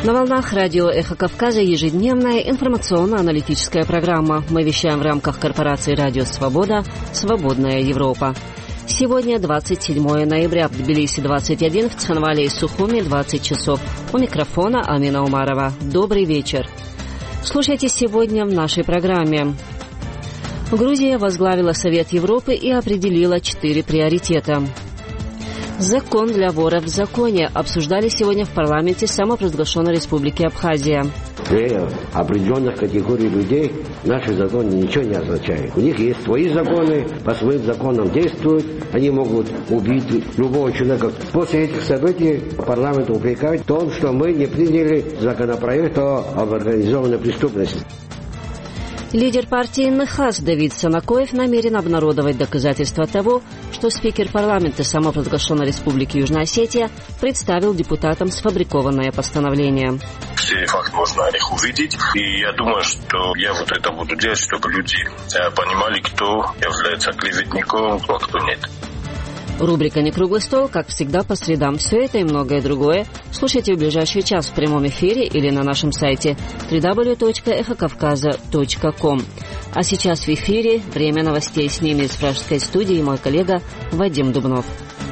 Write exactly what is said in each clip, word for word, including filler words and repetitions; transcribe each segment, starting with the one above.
На волнах радио «Эхо Кавказа» ежедневная информационно-аналитическая программа. Мы вещаем в рамках корпорации «Радио Свобода» «Свободная Европа». Сегодня двадцать седьмое ноября, в Тбилиси двадцать один, в Цхинвале и Сухуми двадцать часов. У микрофона Амина Умарова. Добрый вечер. Слушайте сегодня в нашей программе. Грузия возглавила Совет Европы и определила четыре приоритета. Закон для вора в законе обсуждали сегодня в парламенте самопровозглашенной Республики Абхазия. Для определенных категорий людей наши законы ничего не означают. У них есть свои законы, по своим законам действуют, они могут убить любого человека. После этих событий парламент упрекает в том, что мы не приняли законопроект об организованной преступности. Лидер партии НХАС Давид Санакоев намерен обнародовать доказательства того, что спикер парламента самопровозглашенной Республики Южная Осетия представил депутатам сфабрикованное постановление. Все факты можно о них увидеть, и я думаю, что я вот это буду делать, чтобы люди понимали, кто является клеветником, а кто нет. Рубрика «Не круглый стол», как всегда, по средам. Все это и многое другое слушайте в ближайший час в прямом эфире или на нашем сайте дабл ю дабл ю дабл ю точка эхо кавказа точка ком. А сейчас в эфире время новостей. С ними из пражской студии мой коллега Вадим Дубнов.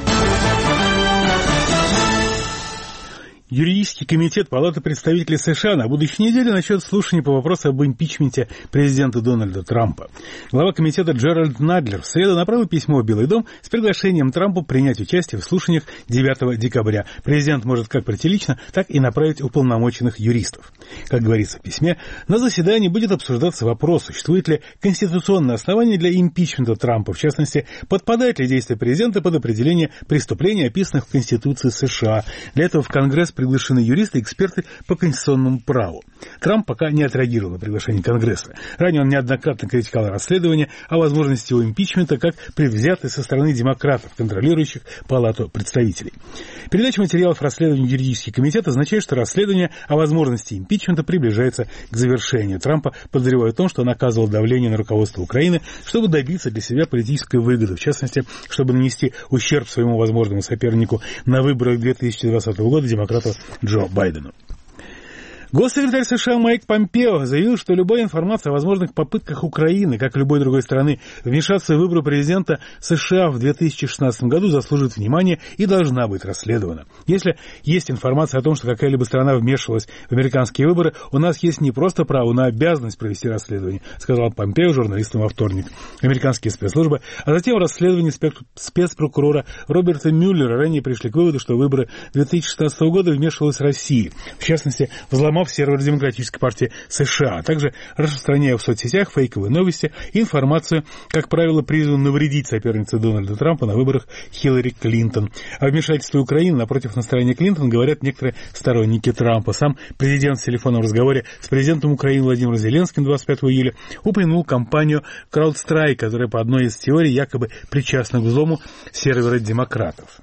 Юридический комитет Палаты представителей США на будущей неделе начнет слушание по вопросу об импичменте президента Дональда Трампа. Глава комитета Джеральд Надлер в среду направил письмо в Белый дом с приглашением Трампа принять участие в слушаниях девятого декабря. Президент может как прийти лично, так и направить уполномоченных юристов. Как говорится в письме, на заседании будет обсуждаться вопрос, существует ли конституционное основание для импичмента Трампа, в частности, подпадает ли действие президента под определение преступлений, описанных в Конституции США. Для этого в Конгресс приглашены юристы и эксперты по конституционному праву. Трамп пока не отреагировал на приглашение Конгресса. Ранее он неоднократно критиковал расследование о возможности его импичмента как предвзятой со стороны демократов, контролирующих Палату представителей. Передача материалов расследования юридический комитет означает, что расследование о возможности импичмента приближается к завершению. Трампа подозревают в том, что он оказывал давление на руководство Украины, чтобы добиться для себя политической выгоды, в частности, чтобы нанести ущерб своему возможному сопернику на выборах две тысячи двадцатого года, демократу Джо Байдену. Госсекретарь США Майк Помпео заявил, что любая информация о возможных попытках Украины, как и любой другой страны, вмешаться в выборы президента США в две тысячи шестнадцатом году заслуживает внимания и должна быть расследована. Если есть информация о том, что какая-либо страна вмешивалась в американские выборы, у нас есть не просто право, но обязанность провести расследование, сказал Помпео журналистам во вторник. Американские спецслужбы, а затем расследование спецпрокурора Роберта Мюллера ранее пришли к выводу, что в выборы две тысячи шестнадцатого года вмешивалась Россия, в частности, взломав сервер Демократической партии США, а также распространяя в соцсетях фейковые новости и информацию, как правило, призванную навредить сопернице Дональда Трампа на выборах Хиллари Клинтон. О вмешательстве Украины напротив настроения Клинтон говорят некоторые сторонники Трампа. Сам президент в телефонном разговоре с президентом Украины Владимиром Зеленским двадцать пятого июля упомянул компанию CrowdStrike, которая по одной из теорий якобы причастна к взлому сервера демократов.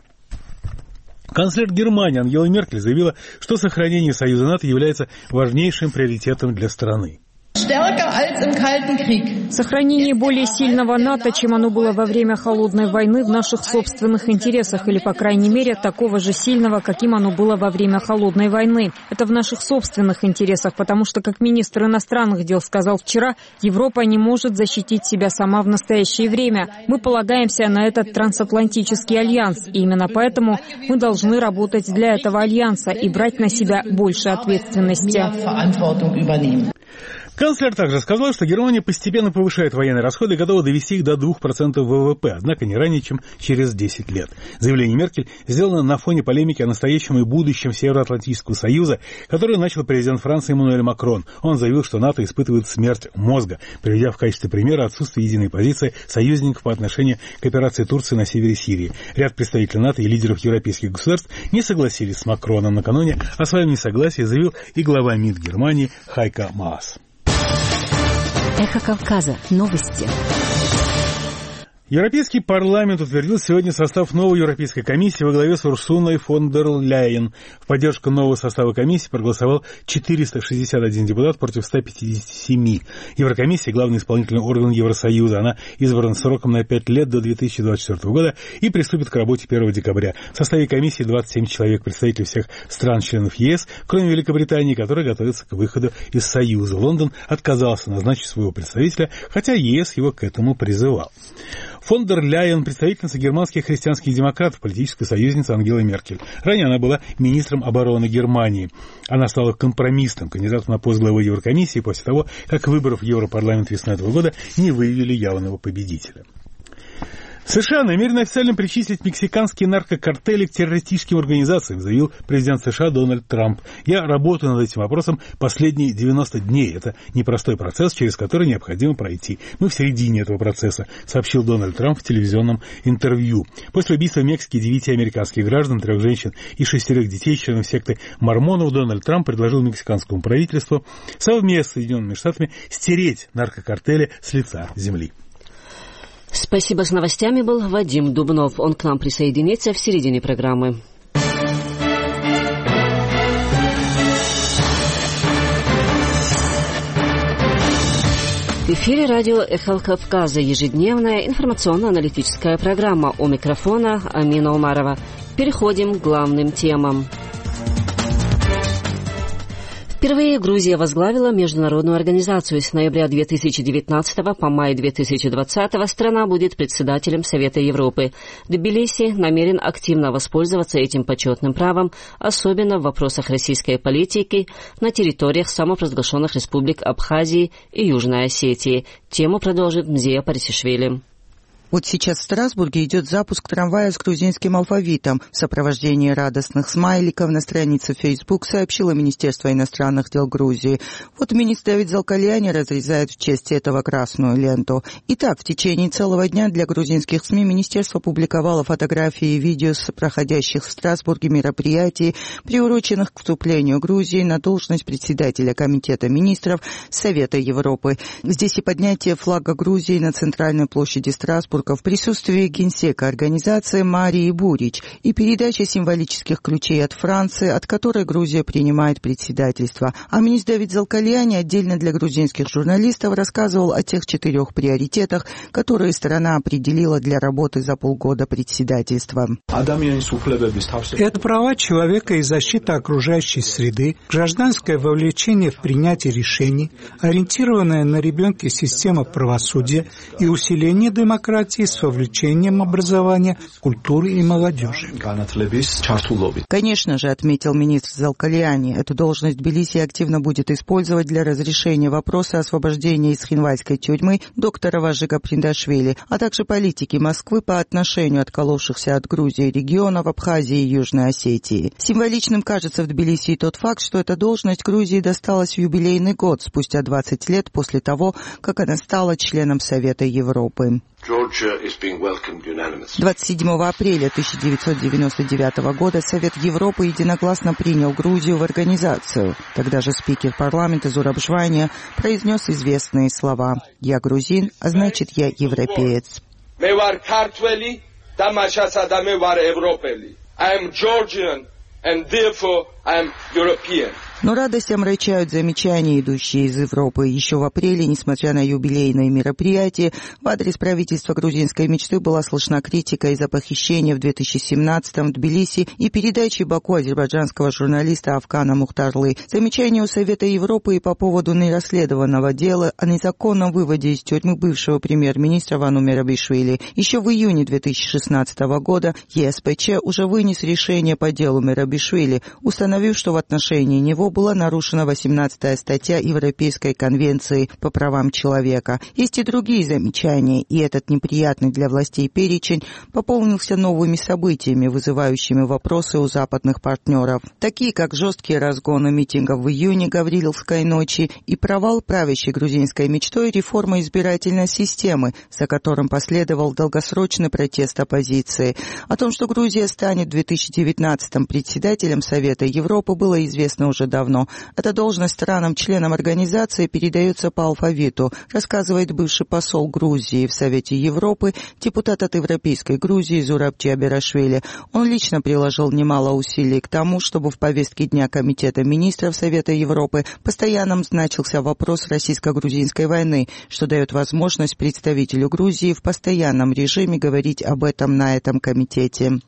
Канцлер Германии Ангела Меркель заявила, что сохранение Союза НАТО является важнейшим приоритетом для страны. Сохранение более сильного НАТО, чем оно было во время Холодной войны, в наших собственных интересах, или, по крайней мере, такого же сильного, каким оно было во время Холодной войны. Это в наших собственных интересах, потому что, как министр иностранных дел сказал вчера, Европа не может защитить себя сама в настоящее время. Мы полагаемся на этот трансатлантический альянс, и именно поэтому мы должны работать для этого альянса и брать на себя больше ответственности. Канцлер также сказал, что Германия постепенно повышает военные расходы и готова довести их до двух процентов ВВП, однако не ранее, чем через десять лет. Заявление Меркель сделано на фоне полемики о настоящем и будущем Североатлантического союза, которую начал президент Франции Эммануэль Макрон. Он заявил, что НАТО испытывает смерть мозга, приведя в качестве примера отсутствие единой позиции союзников по отношению к операции Турции на севере Сирии. Ряд представителей НАТО и лидеров европейских государств не согласились с Макроном. Накануне о своем несогласии заявил и глава МИД Германии Хайко Маас. Эхо Кавказа. Новости. Европейский парламент утвердил сегодня состав новой Европейской комиссии во главе с Урсулой фон дер Ляйен. В поддержку нового состава комиссии проголосовал четыреста шестьдесят один депутат против ста пятидесяти семи. Еврокомиссия – главный исполнительный орган Евросоюза. Она избрана сроком на пять лет до две тысячи двадцать четвёртого года и приступит к работе первого декабря. В составе комиссии двадцать семь человек, представителей всех стран-членов ЕС, кроме Великобритании, которая готовится к выходу из Союза. Лондон отказался назначить своего представителя, хотя ЕС его к этому призывал. Фон дер Ляйен – представительница германских христианских демократов, политическая союзница Ангелы Меркель. Ранее она была министром обороны Германии. Она стала компромиссным кандидатом на пост главы Еврокомиссии после того, как выборов в Европарламент весной этого года не выявили явного победителя. США намерены официально причислить мексиканские наркокартели к террористическим организациям, заявил президент США Дональд Трамп. Я работаю над этим вопросом последние девяносто дней. Это непростой процесс, через который необходимо пройти. Мы в середине этого процесса, сообщил Дональд Трамп в телевизионном интервью. После убийства в Мексике девяти американских граждан, трех женщин и шестерых детей, членов секты мормонов, Дональд Трамп предложил мексиканскому правительству совместно с Соединенными Штатами стереть наркокартели с лица земли. Спасибо. С новостями был Вадим Дубнов. Он к нам присоединится в середине программы. В эфире радио «Эхо Кавказа», ежедневная информационно-аналитическая программа. У микрофона Амина Умарова. Переходим к главным темам. Впервые Грузия возглавила международную организацию. С ноября две тысячи девятнадцатого по май две тысячи двадцатого страна будет председателем Совета Европы. Тбилиси намерен активно воспользоваться этим почетным правом, особенно в вопросах российской политики на территориях самопровозглашенных республик Абхазии и Южной Осетии. Тему продолжит Мзия Парисишвили. Вот сейчас в Страсбурге идет запуск трамвая с грузинским алфавитом. В сопровождении радостных смайликов на странице Facebook сообщило Министерство иностранных дел Грузии. Вот министр Давид Залкаляни разрезает в честь этого красную ленту. Итак, в течение целого дня для грузинских СМИ министерство публиковало фотографии и видео с проходящих в Страсбурге мероприятий, приуроченных к вступлению Грузии на должность председателя Комитета министров Совета Европы. Здесь и поднятие флага Грузии на центральной площади Страсбурга в присутствии генсека организации Марии Бурич и передача символических ключей от Франции, от которой Грузия принимает председательство. А министр Давид Залкаляни отдельно для грузинских журналистов рассказывал о тех четырех приоритетах, которые страна определила для работы за полгода председательства. Это права человека и защита окружающей среды, гражданское вовлечение в принятие решений, ориентированная на ребенка система правосудия и усиление демократии с вовлечением образования, культуры и молодежи. Конечно же, отметил министр Залкаляни, эту должность Тбилиси активно будет использовать для разрешения вопроса освобождения из хинвальской тюрьмы доктора Важига Приндашвили, а также политики Москвы по отношению отколовшихся от Грузии регионов Абхазии и Южной Осетии. Символичным кажется в Тбилиси и тот факт, что эта должность Грузии досталась в юбилейный год, спустя двадцать лет после того, как она стала членом Совета Европы. двадцать седьмого апреля тысяча девятьсот девяносто девятого года Совет Европы единогласно принял Грузию в организацию. Тогда же спикер парламента Зураб-Жвания произнес известные слова: «Я грузин, а значит, я европеец». I am Georgian, and therefore I am European. Но радость омрачают замечания, идущие из Европы. Еще в апреле, несмотря на юбилейные мероприятия, в адрес правительства грузинской мечты была слышна критика из-за похищения в две тысячи семнадцатом в Тбилиси и передачи Баку азербайджанского журналиста Афкана Мухтарлы. Замечания у Совета Европы и по поводу нерасследованного дела о незаконном выводе из тюрьмы бывшего премьер-министра Вану Мерабишвили. Еще в июне две тысячи шестнадцатого года ЕСПЧ уже вынес решение по делу Мерабишвили, установив, что в отношении него была нарушена восемнадцатая статья Европейской конвенции по правам человека. Есть и другие замечания, и этот неприятный для властей перечень пополнился новыми событиями, вызывающими вопросы у западных партнеров, такие как жесткие разгоны митингов в июне Гавриловской ночи и провал правящей грузинской мечтой реформы избирательной системы, за которым последовал долгосрочный протест оппозиции. О том, что Грузия станет в две тысячи девятнадцатом председателем Совета Европы, было известно уже давно. давно. Эта должность странам-членам организации передается по алфавиту, рассказывает бывший посол Грузии в Совете Европы, депутат от Европейской Грузии Зураб Чиаберашвили. Он лично приложил немало усилий к тому, чтобы в повестке дня Комитета министров Совета Европы постоянно значился вопрос российско-грузинской войны, что дает возможность представителю Грузии в постоянном режиме говорить об этом на этом комитете.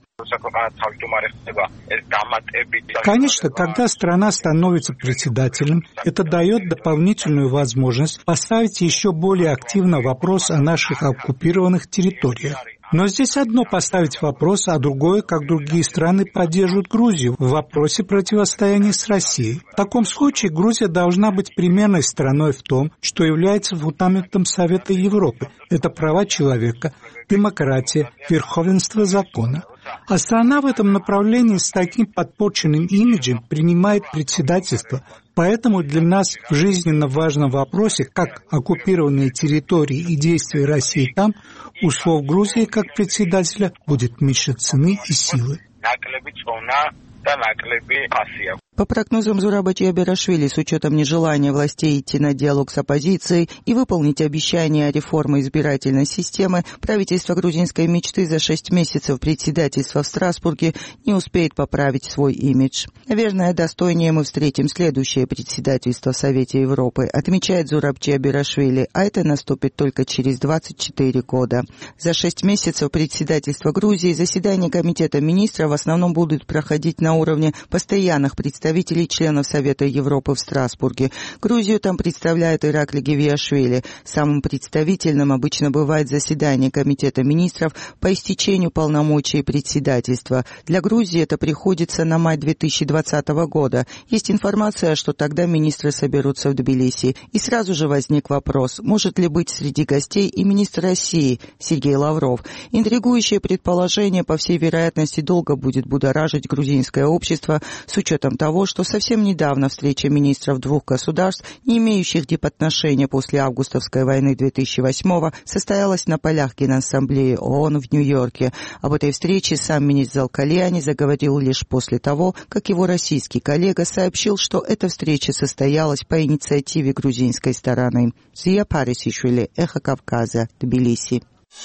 Конечно, когда страна становится председателем, это дает дополнительную возможность поставить еще более активно вопрос о наших оккупированных территориях. Но здесь одно поставить вопрос, а другое, как другие страны поддерживают Грузию в вопросе противостояния с Россией. В таком случае Грузия должна быть примерной страной в том, что является фундаментом Совета Европы. Это права человека, демократия, верховенство закона. А страна в этом направлении с таким подпорченным имиджем принимает председательство. Поэтому для нас в жизненно важном вопросе, как оккупированные территории и действия России там, у слов Грузии как председателя будет меньше цены и силы. По прогнозам Зураба Чиаберашвили, с учетом нежелания властей идти на диалог с оппозицией и выполнить обещания о реформе избирательной системы, правительство грузинской мечты за шесть месяцев председательства в Страсбурге не успеет поправить свой имидж. Наверное, достойнее мы встретим следующее председательство в Совете Европы, отмечает Зураб Чиаберашвили, а это наступит только через двадцать четыре года. За шесть месяцев председательства Грузии заседания Комитета министров в основном будут проходить на уровне постоянных представителей представителей членов Совета Европы в Страсбурге. Грузию там представляет Иракли Гевиашвили. Самым представительным обычно бывает заседание Комитета министров по истечению полномочий председательства. Для Грузии это приходится на май две тысячи двадцатого года. Есть информация, что тогда министры соберутся в Тбилиси. И сразу же возник вопрос, может ли быть среди гостей и министр России Сергей Лавров. Интригующее предположение, по всей вероятности, долго будет будоражить грузинское общество с учетом того, что совсем недавно встреча министров двух государств, не имеющих дипотношения после августовской войны две тысячи восьмого, состоялась на полях Генассамблеи ООН в Нью-Йорке. Об этой встрече сам министр Залкальяни заговорил лишь после того, как его российский коллега сообщил, что эта встреча состоялась по инициативе грузинской стороны. Зия Парисишвили, Эхо Кавказа, Тбилиси.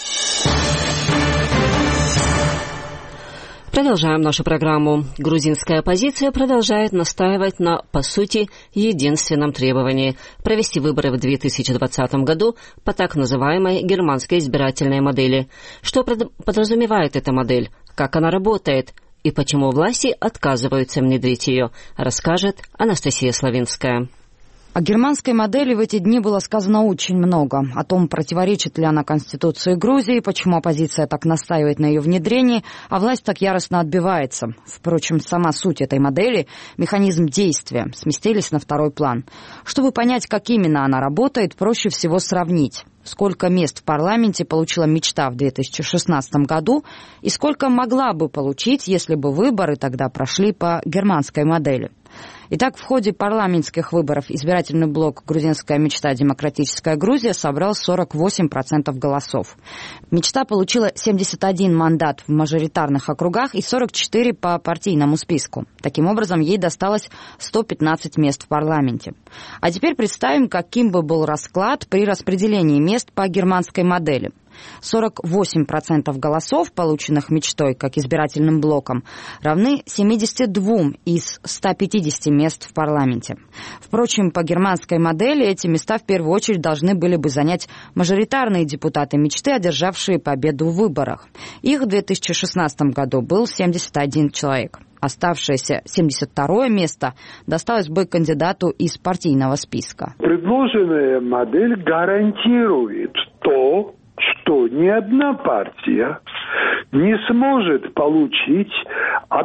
Продолжаем нашу программу. Грузинская оппозиция продолжает настаивать на, по сути, единственном требовании – провести выборы в две тысячи двадцатом году по так называемой германской избирательной модели. Что подразумевает эта модель, как она работает и почему власти отказываются внедрить ее, расскажет Анастасия Славинская. О германской модели в эти дни было сказано очень много. О том, противоречит ли она Конституции Грузии, почему оппозиция так настаивает на ее внедрении, а власть так яростно отбивается. Впрочем, сама суть этой модели, механизм действия, сместились на второй план. Чтобы понять, как именно она работает, проще всего сравнить. Сколько мест в парламенте получила мечта в две тысячи шестнадцатом году и сколько могла бы получить, если бы выборы тогда прошли по германской модели. Итак, в ходе парламентских выборов избирательный блок «Грузинская мечта. Демократическая Грузия» собрал сорок восемь процентов голосов. Мечта получила семьдесят один мандат в мажоритарных округах и сорок четыре по партийному списку. Таким образом, ей досталось сто пятнадцать мест в парламенте. А теперь представим, каким бы был расклад при распределении мест по германской модели. сорок восемь процентов голосов, полученных мечтой как избирательным блоком, равны семьдесят два из ста пятидесяти мест в парламенте. Впрочем, по германской модели эти места в первую очередь должны были бы занять мажоритарные депутаты мечты, одержавшие победу в выборах. Их в две тысячи шестнадцатом году был семьдесят один человек. Оставшееся семьдесят второе место досталось бы кандидату из партийного списка. Предложенная модель гарантирует то, что ни одна партия не сможет получить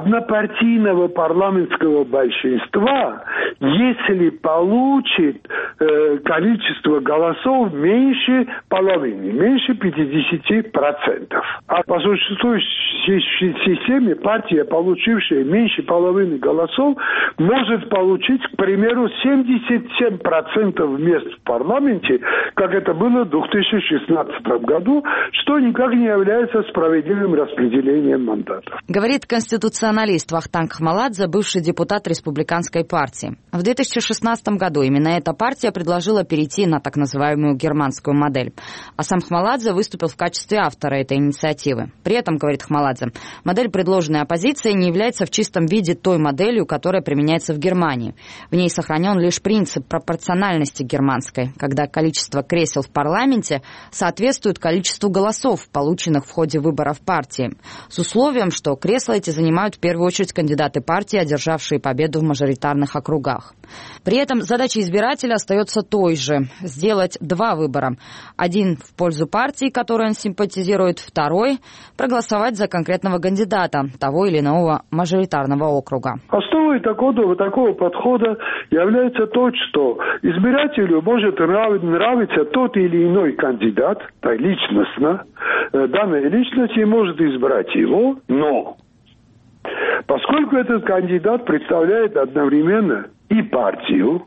однопартийного парламентского большинства, если получит э, количество голосов меньше половины, меньше пятидесяти процентов. А по существующей системе партия, получившая меньше половины голосов, может получить, к примеру, семьдесят семь процентов мест в парламенте, как это было в две тысячи шестнадцатом году, что никак не является справедливым распределением мандатов. Говорит конституционалист Вахтанг Хмаладзе, бывший депутат республиканской партии. В две тысячи шестнадцатом году именно эта партия предложила перейти на так называемую германскую модель. А сам Хмаладзе выступил в качестве автора этой инициативы. При этом, говорит Хмаладзе, модель, предложенная оппозицией, не является в чистом виде той моделью, которая применяется в Германии. В ней сохранен лишь принцип пропорциональности германской, когда количество кресел в парламенте соответствует количеству голосов, полученных в ходе выборов партии, с условием, что кресла эти занимают в первую очередь кандидаты партии, одержавшие победу в мажоритарных округах. При этом задача избирателя остается той же – сделать два выбора. Один в пользу партии, которой он симпатизирует, второй – проголосовать за конкретного кандидата того или иного мажоритарного округа. Основой такого, такого подхода является то, что избирателю может нравиться тот или иной кандидат, личностно, данная личность и может избрать его, но поскольку этот кандидат представляет одновременно и партию,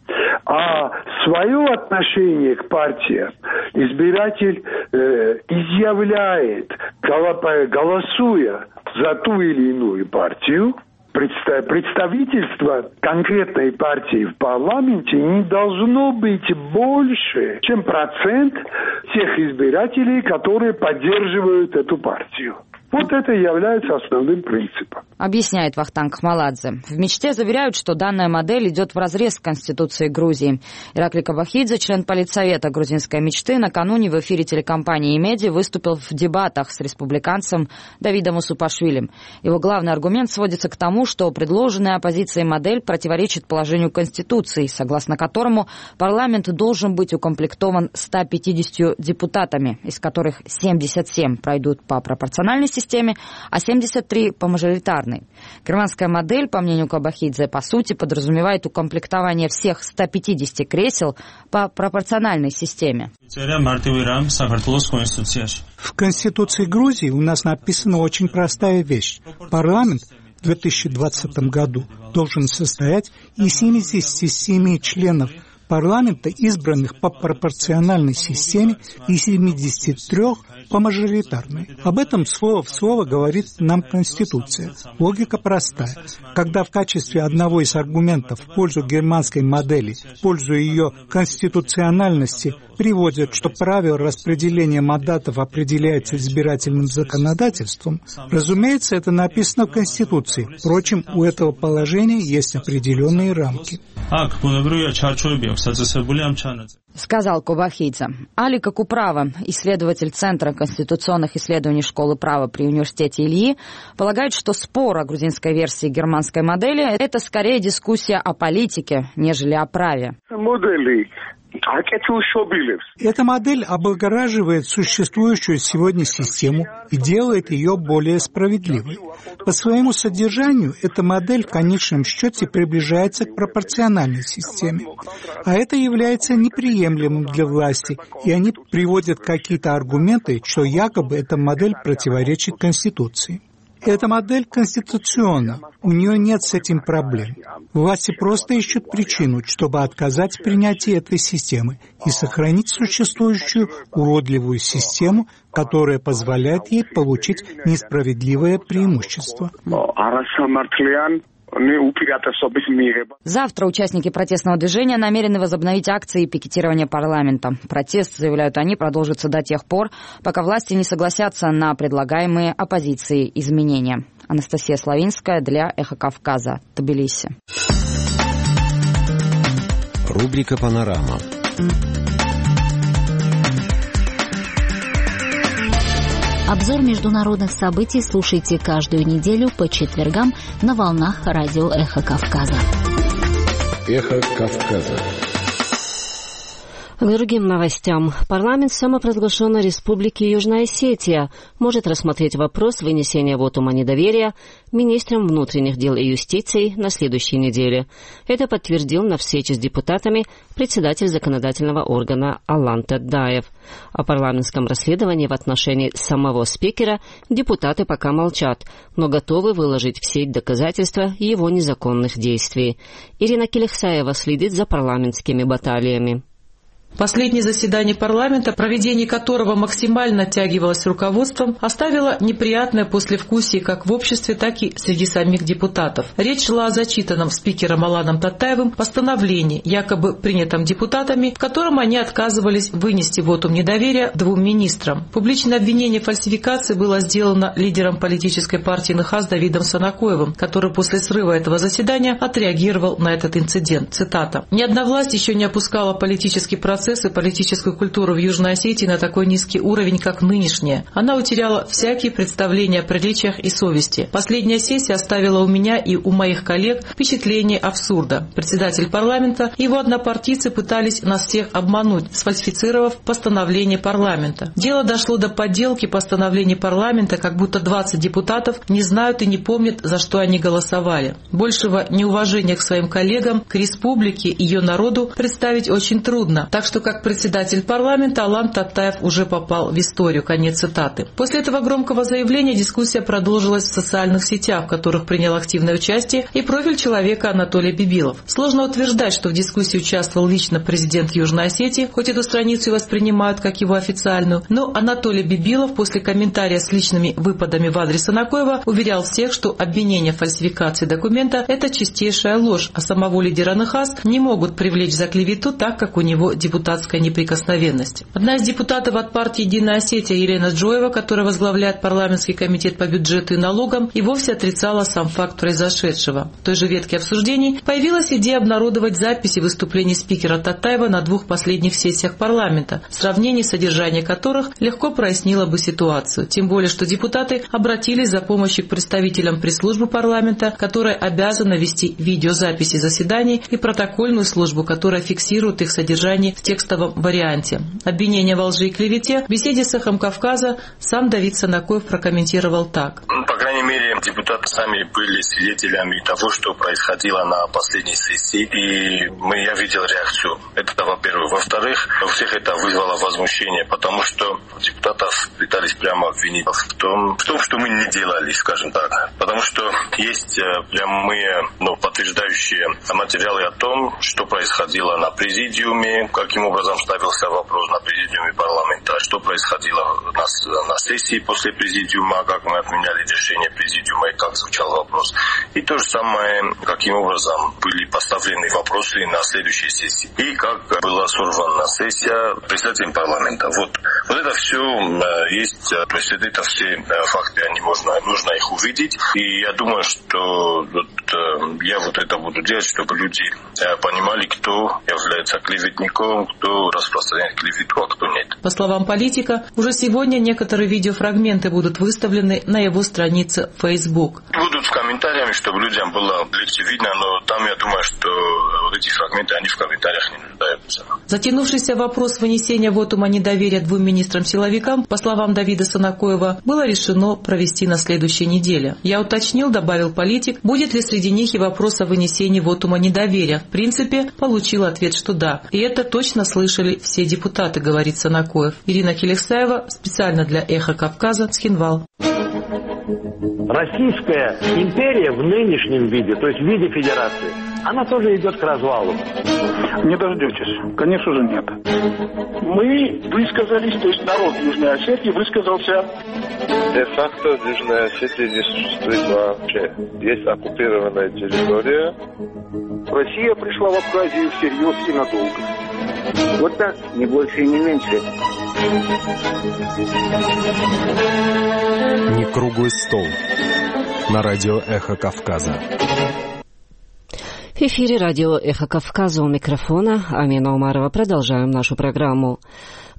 а свое отношение к партии избиратель э, изъявляет, голосуя за ту или иную партию, представительство конкретной партии в парламенте не должно быть больше, чем процент тех избирателей, которые поддерживают эту партию. Вот это и является основным принципом. Объясняет Вахтанг Хмаладзе. В «Мечте» заверяют, что данная модель идет вразрез с Конституцией Грузии. Ираклий Кабахидзе, член политсовета грузинской «Мечты», накануне в эфире телекомпании «Имеди» выступил в дебатах с республиканцем Давидом Усупашвили. Его главный аргумент сводится к тому, что предложенная оппозицией модель противоречит положению Конституции, согласно которому парламент должен быть укомплектован ста пятьюдесятью депутатами, из которых семьдесят семь пройдут по пропорциональной системе, а семьдесят три по мажоритарной. Германская модель, по мнению Кабахидзе, по сути подразумевает укомплектование всех ста пятидесяти кресел по пропорциональной системе. В Конституции Грузии у нас написана очень простая вещь. Парламент в две тысячи двадцатом году должен состоять из семидесяти семи членов парламента, избранных по пропорциональной системе, и семидесяти трёх по мажоритарной. Об этом слово в слово говорит нам Конституция. Логика простая. Когда в качестве одного из аргументов в пользу германской модели, в пользу ее конституциональности, приводят, что правило распределения мандатов определяется избирательным законодательством, разумеется, это написано в Конституции. Впрочем, у этого положения есть определенные рамки. Сказал Кабахидзе. Алика Куправа, исследователь Центра конституционных исследований школы права при университете Ильи, полагает, что спор о грузинской версии германской модели – это скорее дискуссия о политике, нежели о праве. Модели. Эта модель облагораживает существующую сегодня систему и делает ее более справедливой. По своему содержанию эта модель в конечном счете приближается к пропорциональной системе. А это является неприемлемым для власти, и они приводят какие-то аргументы, что якобы эта модель противоречит Конституции. Эта модель конституционна, у нее нет с этим проблем. Власти просто ищут причину, чтобы отказать в принятии этой системы и сохранить существующую уродливую систему, которая позволяет ей получить несправедливое преимущество. Завтра участники протестного движения намерены возобновить акции и пикетирование парламента. Протест, заявляют они, продолжится до тех пор, пока власти не согласятся на предлагаемые оппозицией изменения. Анастасия Славинская для «Эхо Кавказа», Тбилиси. Рубрика «Панорама». Обзор международных событий слушайте каждую неделю по четвергам на волнах радио «Эхо Кавказа». «Эхо Кавказа». К другим новостям. Парламент самопровозглашенной Республики Южная Осетия может рассмотреть вопрос вынесения вотума недоверия министрам внутренних дел и юстиции на следующей неделе. Это подтвердил на встрече с депутатами председатель законодательного органа Алан Таддаев. О парламентском расследовании в отношении самого спикера депутаты пока молчат, но готовы выложить в сеть доказательства его незаконных действий. Ирина Келехсаева следит за парламентскими баталиями. Последнее заседание парламента, проведение которого максимально оттягивалось руководством, оставило неприятное послевкусие как в обществе, так и среди самих депутатов. Речь шла о зачитанном спикером Аланом Таттаевым постановлении, якобы принятом депутатами, в котором они отказывались вынести вотум недоверия двум министрам. Публичное обвинение в фальсификации было сделано лидером политической партии НХАС Давидом Санакоевым, который после срыва этого заседания отреагировал на этот инцидент. Цитата. «Ни одна власть еще не опускала политический процесс и политическую культуру в Южной Осетии на такой низкий уровень, как нынешняя. Она утеряла всякие представления о приличиях и совести. Последняя сессия оставила у меня и у моих коллег впечатление абсурда. Председатель парламента и его однопартийцы пытались нас всех обмануть, сфальсифицировав постановление парламента. Дело дошло до подделки постановлений парламента, как будто двадцать депутатов не знают и не помнят, за что они голосовали. Большего неуважения к своим коллегам, к республике и ее народу представить очень трудно. Так что как председатель парламента Алан Таттаев уже попал в историю». Конец цитаты. После этого громкого заявления дискуссия продолжилась в социальных сетях, в которых принял активное участие и профиль человека Анатолий Бибилов. Сложно утверждать, что в дискуссии участвовал лично президент Южной Осетии, хоть эту страницу и воспринимают как его официальную, но Анатолий Бибилов после комментария с личными выпадами в адрес Санакоева уверял всех, что обвинение в фальсификации документа – это чистейшая ложь, а самого лидера НХАС не могут привлечь за клевету, так как у него депутат депутатская неприкосновенность. Одна из депутатов от партии «Единая Осетия» Елена Джоева, которая возглавляет парламентский комитет по бюджету и налогам, и вовсе отрицала сам факт произошедшего. В той же ветке обсуждений появилась идея обнародовать записи выступлений спикера Таттаева на двух последних сессиях парламента, сравнение содержания которых легко прояснило бы ситуацию. Тем более, что депутаты обратились за помощью к представителям пресс-службы парламента, которая обязана вести видеозаписи заседаний, и протокольную службу, которая фиксирует их содержание в текстовом варианте. Обвинение во лжи и клевете в беседе с «Эхом Кавказа» сам Давид Санакоев прокомментировал так. По крайней мере, депутаты сами были свидетелями того, что происходило на последней сессии, и мы, я видел реакцию. Это, во-первых. Во-вторых, у всех это вызвало возмущение, потому что депутатов пытались прямо обвинить в том, в том, что мы не делали, скажем так. Потому что есть прямые, ну, подтверждающие материалы о том, что происходило на президиуме, каким образом ставился вопрос на президиуме парламента, что происходило на, на сессии после президиума, как мы отменяли решение президиума и как звучал вопрос. И то же самое, каким образом были поставлены вопросы на следующей сессии. И как была сорвана сессия председателем парламента. Вот, вот это все есть, то есть это все факты, они можно, нужно их увидеть. И я думаю, что вот, я вот это буду делать, чтобы люди понимали, кто является клеветником, кто распространяет клевету, а кто нет. По словам политика, уже сегодня некоторые видеофрагменты будут выставлены на его странице в Facebook. Будут в комментариях, чтобы людям было легче видно, но там я думаю, что вот эти фрагменты, они в комментариях не нуждаются. Затянувшийся вопрос вынесения вотума недоверия двум министрам-силовикам, по словам Давида Санакоева, было решено провести на следующей неделе. Я уточнил, добавил политик, будет ли среди них и вопрос о вынесении вотума недоверия. В принципе, получил ответ, что да. И это точно слышали все депутаты, говорит Санакоев. Ирина Келехсаева, специально для «Эхо Кавказа», Цхинвал. Российская империя в нынешнем виде, то есть в виде федерации, она тоже идет к развалу. Не дождетесь. Конечно же нет. Мы высказались, то есть народ Южной Осетии высказался. Де-факто в Южной Осетии не существует вообще. Есть оккупированная территория. Россия пришла в Абхазию всерьез и надолго. Вот так, не больше и не меньше. Не круглый стол. На радио «Эхо Кавказа». В эфире радио «Эхо Кавказа», у микрофона Амина Умарова. Продолжаем нашу программу.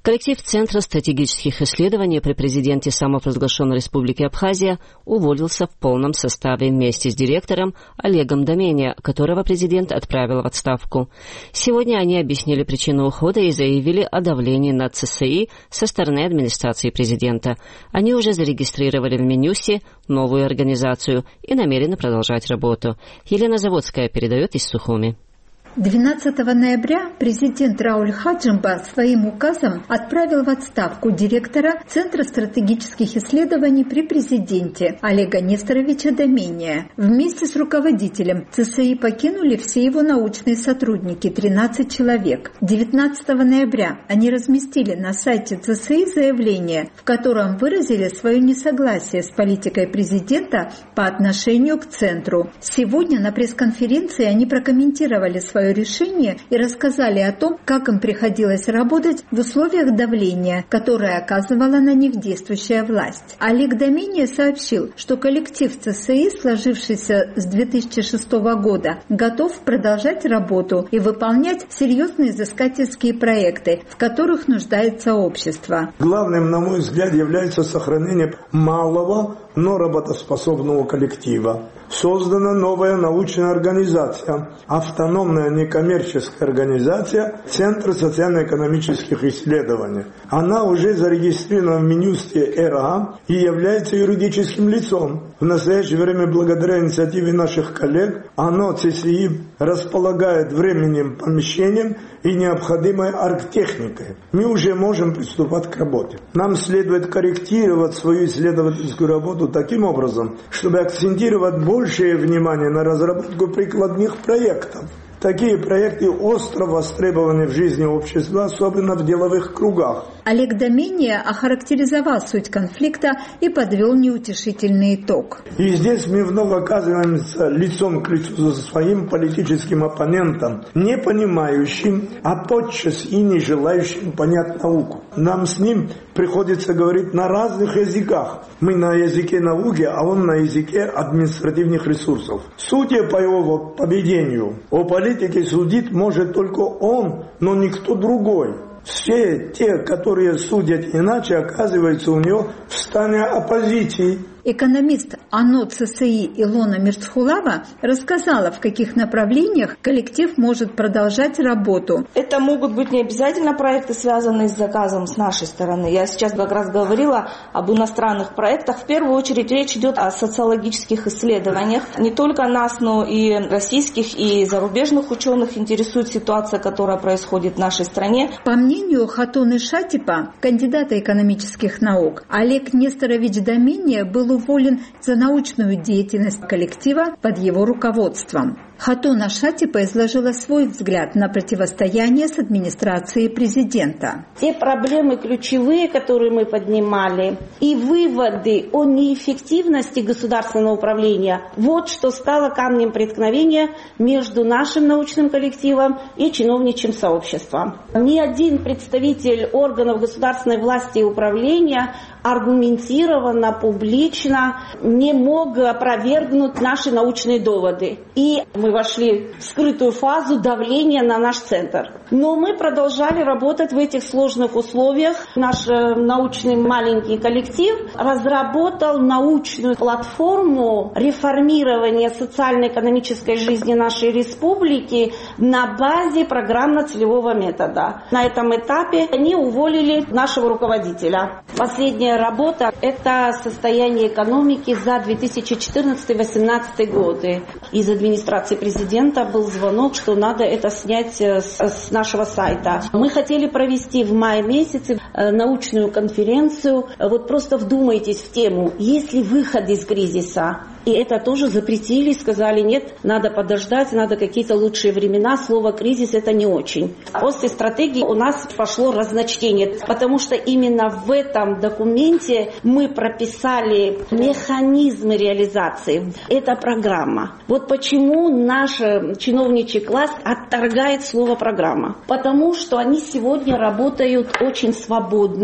Коллектив Центра стратегических исследований при президенте самопровозглашенной Республики Абхазия уволился в полном составе вместе с директором Олегом Домения, которого президент отправил в отставку. Сегодня они объяснили причину ухода и заявили о давлении на ЦСИ со стороны администрации президента. Они уже зарегистрировали в Минюсте новую организацию и намерены продолжать работу. Елена Заводская передает из Сухуми. двенадцатого ноября президент Рауль Хаджимба своим указом отправил в отставку директора Центра стратегических исследований при президенте Олега Несторовича Домения. Вместе с руководителем ЦСИ покинули все его научные сотрудники, тринадцать человек. девятнадцатого ноября они разместили на сайте ЦСИ заявление, в котором выразили свое несогласие с политикой президента по отношению к Центру. Сегодня на пресс-конференции они прокомментировали свое решение и рассказали о том, как им приходилось работать в условиях давления, которое оказывала на них действующая власть. Олег Домения сообщил, что коллектив ЦСИ, сложившийся с две тысячи шестого года, готов продолжать работу и выполнять серьезные изыскательские проекты, в которых нуждается общество. Главным, на мой взгляд, является сохранение малого, но работоспособного коллектива. Создана новая научная организация, автономная некоммерческая организация Центра социально-экономических исследований. Она уже зарегистрирована в Минюсте РА и является юридическим лицом. В настоящее время, благодаря инициативе наших коллег, оно, ЦСИ, располагает временным помещением и необходимой оргтехникой. Мы уже можем приступать к работе. Нам следует корректировать свою исследовательскую работу таким образом, чтобы акцентировать большее внимание на разработку прикладных проектов. Такие проекты остро востребованы в жизни общества, особенно в деловых кругах. Олег Домения охарактеризовал суть конфликта и подвел неутешительный итог. И здесь мы вновь оказываемся лицом к лицу со своим политическим оппонентом, не понимающим, а подчас и не желающим понять науку. Нам с ним приходится говорить на разных языках. Мы на языке науки, а он на языке административных ресурсов. Судя по его поведению, о политике судить может только он, но никто другой. Все те, которые судят иначе, оказываются у него в стане оппозиции. Экономист АНО ЦСИ Илона Мирцхулава рассказала, в каких направлениях коллектив может продолжать работу. Это могут быть не обязательно проекты, связанные с заказом с нашей стороны. Я сейчас как раз говорила об иностранных проектах. В первую очередь речь идет о социологических исследованиях. Не только нас, но и российских, и зарубежных ученых интересует ситуация, которая происходит в нашей стране. По мнению Хатуны Шатипа, кандидата экономических наук, Олег Несторович Домения был уволен за научную деятельность коллектива под его руководством. Хатуна Шатипа изложила свой взгляд на противостояние с администрацией президента. Те проблемы ключевые, которые мы поднимали, и выводы о неэффективности государственного управления, вот что стало камнем преткновения между нашим научным коллективом и чиновничьим сообществом. Ни один представитель органов государственной власти и управления аргументированно, публично не мог опровергнуть наши научные доводы. И мы вошли в скрытую фазу давления на наш центр. Но мы продолжали работать в этих сложных условиях. Наш научный маленький коллектив разработал научную платформу реформирования социально-экономической жизни нашей республики на базе программно-целевого метода. На этом этапе они уволили нашего руководителя. Последняя работа – это состояние экономики за две тысячи четырнадцатый — две тысячи восемнадцатый годы. Из администрации президента был звонок, что надо это снять с, с нашего сайта. Мы хотели провести в мае месяце научную конференцию. Вот просто вдумайтесь в тему. Есть ли выход из кризиса? И это тоже запретили, сказали, нет, надо подождать, надо какие-то лучшие времена. Слово «кризис» это не очень. После стратегии у нас пошло разночтение, потому что именно в этом документе мы прописали механизмы реализации. Это программа. Вот почему наш чиновничий класс отторгает слово «программа». Потому что они сегодня работают очень свободно,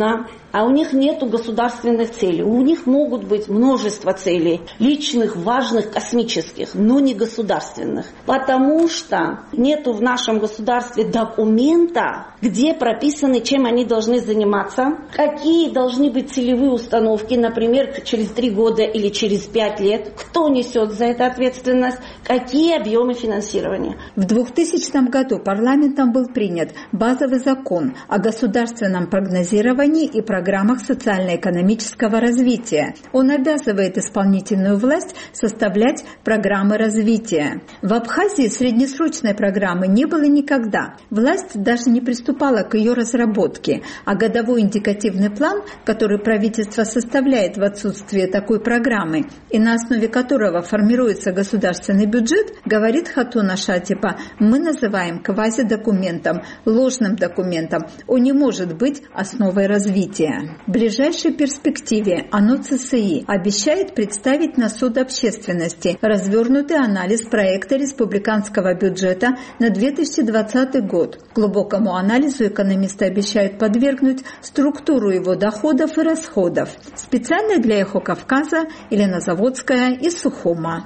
а у них нету государственных целей. У них могут быть множество целей, личных, важных, космических, но не государственных. Потому что нету в нашем государстве документа, где прописаны, чем они должны заниматься, какие должны быть целевые установки, например, через три года или через пять лет, кто несет за это ответственность, какие объемы финансирования. В двухтысячном году парламентом был принят базовый закон о государственном прогнозировании и программах социально-экономического развития. Он обязывает исполнительную власть составлять программы развития. В Абхазии среднесрочной программы не было никогда. Власть даже не приступала к ее разработке, а годовой индикативный план, который правительство составляет в отсутствие такой программы и на основе которого формируется государственный бюджет, говорит Хатуна Шатипа, мы называем квазидокументом, ложным документом. Он не может быть основой развития. В ближайшей перспективе ОНО ЦСИ обещает представить на суд общественности развернутый анализ проекта республиканского бюджета на две тысячи двадцатый год. Глубокому анализу экономисты обещают подвергнуть структуру его доходов и расходов. Специально для «Эхо Кавказа» Елена Заводская из Сухума.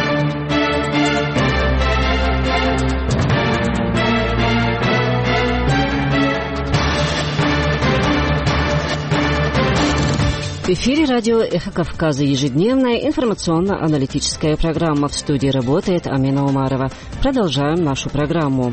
В эфире радио «Эхо Кавказа», ежедневная информационно-аналитическая программа. В студии работает Амина Умарова. Продолжаем нашу программу.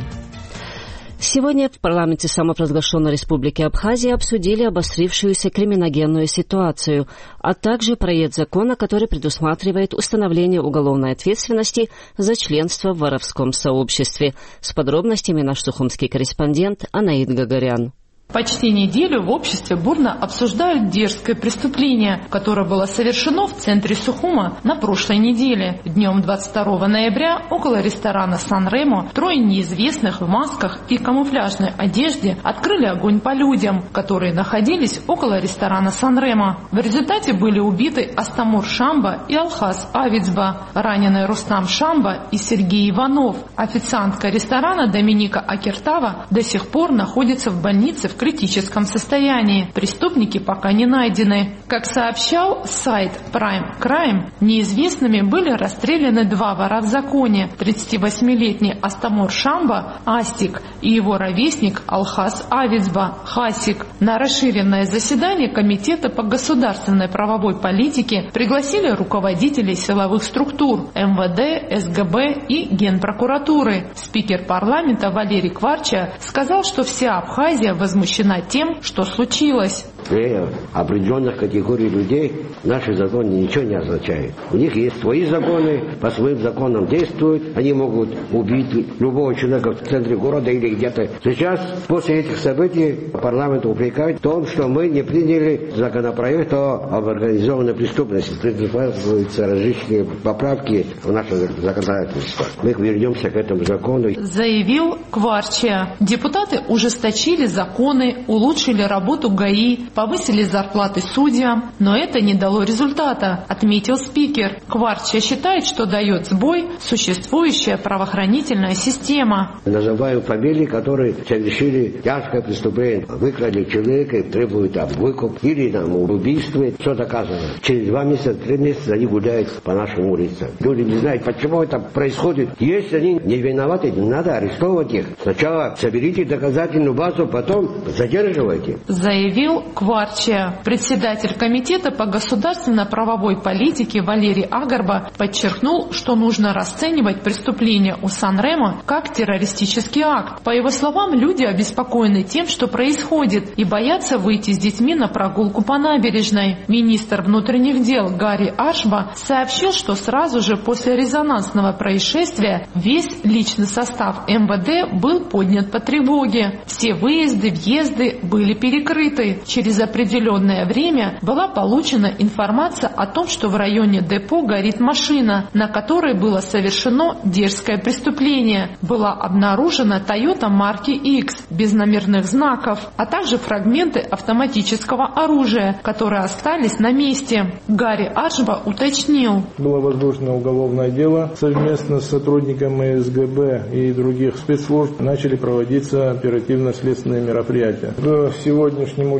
Сегодня в парламенте самопровозглашенной Республики Абхазия обсудили обострившуюся криминогенную ситуацию, а также проект закона, который предусматривает установление уголовной ответственности за членство в воровском сообществе. С подробностями наш сухумский корреспондент Анаид Гагарян. Почти неделю в обществе бурно обсуждают дерзкое преступление, которое было совершено в центре Сухума на прошлой неделе. Днем двадцать второго ноября около ресторана «Сан-Ремо» трое неизвестных в масках и камуфляжной одежде открыли огонь по людям, которые находились около ресторана «Сан-Ремо». В результате были убиты Астамур Шамба и Алхаз Авицба, ранены Рустам Шамба и Сергей Иванов. Официантка ресторана Доминика Акертава до сих пор находится в больнице в критическом состоянии. Преступники пока не найдены. Как сообщал сайт Prime Crime, неизвестными были расстреляны два вора в законе: тридцативосьмилетний Астамур Шамба Астик и его ровесник Алхаз Авицба Хасик. На расширенное заседание Комитета по государственной правовой политике пригласили руководителей силовых структур эм вэ дэ, эс гэ бэ и Генпрокуратуры. Спикер парламента Валерий Кварча сказал, что вся Абхазия возмущена тем, что случилось. Для определенных категорий людей наши законы ничего не означают. У них есть свои законы, по своим законам действуют. Они могут убить любого человека в центре города или где-то. Сейчас, после этих событий, парламент упрекает в том, что мы не приняли законопроект об организованной преступности. Предусматриваются различные поправки в наше законодательство. Мы вернемся к этому закону. Заявил Кварча. Депутаты ужесточили законы, улучшили работу ГАИ, повысили зарплаты судьям, но это не дало результата, отметил спикер. Кварча считает, что дает сбой существующая правоохранительная система. Называю фамилии, которые совершили тяжкое преступление. Выкрали человека и требуют там выкуп или там убийство. Все доказано. Через два месяца, три месяца они гуляют по нашим улицам. Люди не знают, почему это происходит. Если они не виноваты, не надо арестовывать их. Сначала соберите доказательную базу, потом задерживайте. Заявил Кварча. Председатель Комитета по государственно-правовой политике Валерий Агарба подчеркнул, что нужно расценивать преступление у Сан-Ремо как террористический акт. По его словам, люди обеспокоены тем, что происходит, и боятся выйти с детьми на прогулку по набережной. Министр внутренних дел Гарри Ашба сообщил, что сразу же после резонансного происшествия весь личный состав эм вэ дэ был поднят по тревоге. Все выезды, въезды были перекрыты. Через определенное время была получена информация о том, что в районе депо горит машина, на которой было совершено дерзкое преступление. Была обнаружена Toyota марки X без номерных знаков, а также фрагменты автоматического оружия, которые остались на месте. Гарри Ашба уточнил. Было возбуждено уголовное дело. Совместно с сотрудниками эс гэ бэ и других спецслужб начали проводиться оперативно-следственные мероприятия. К сегодняшнему дню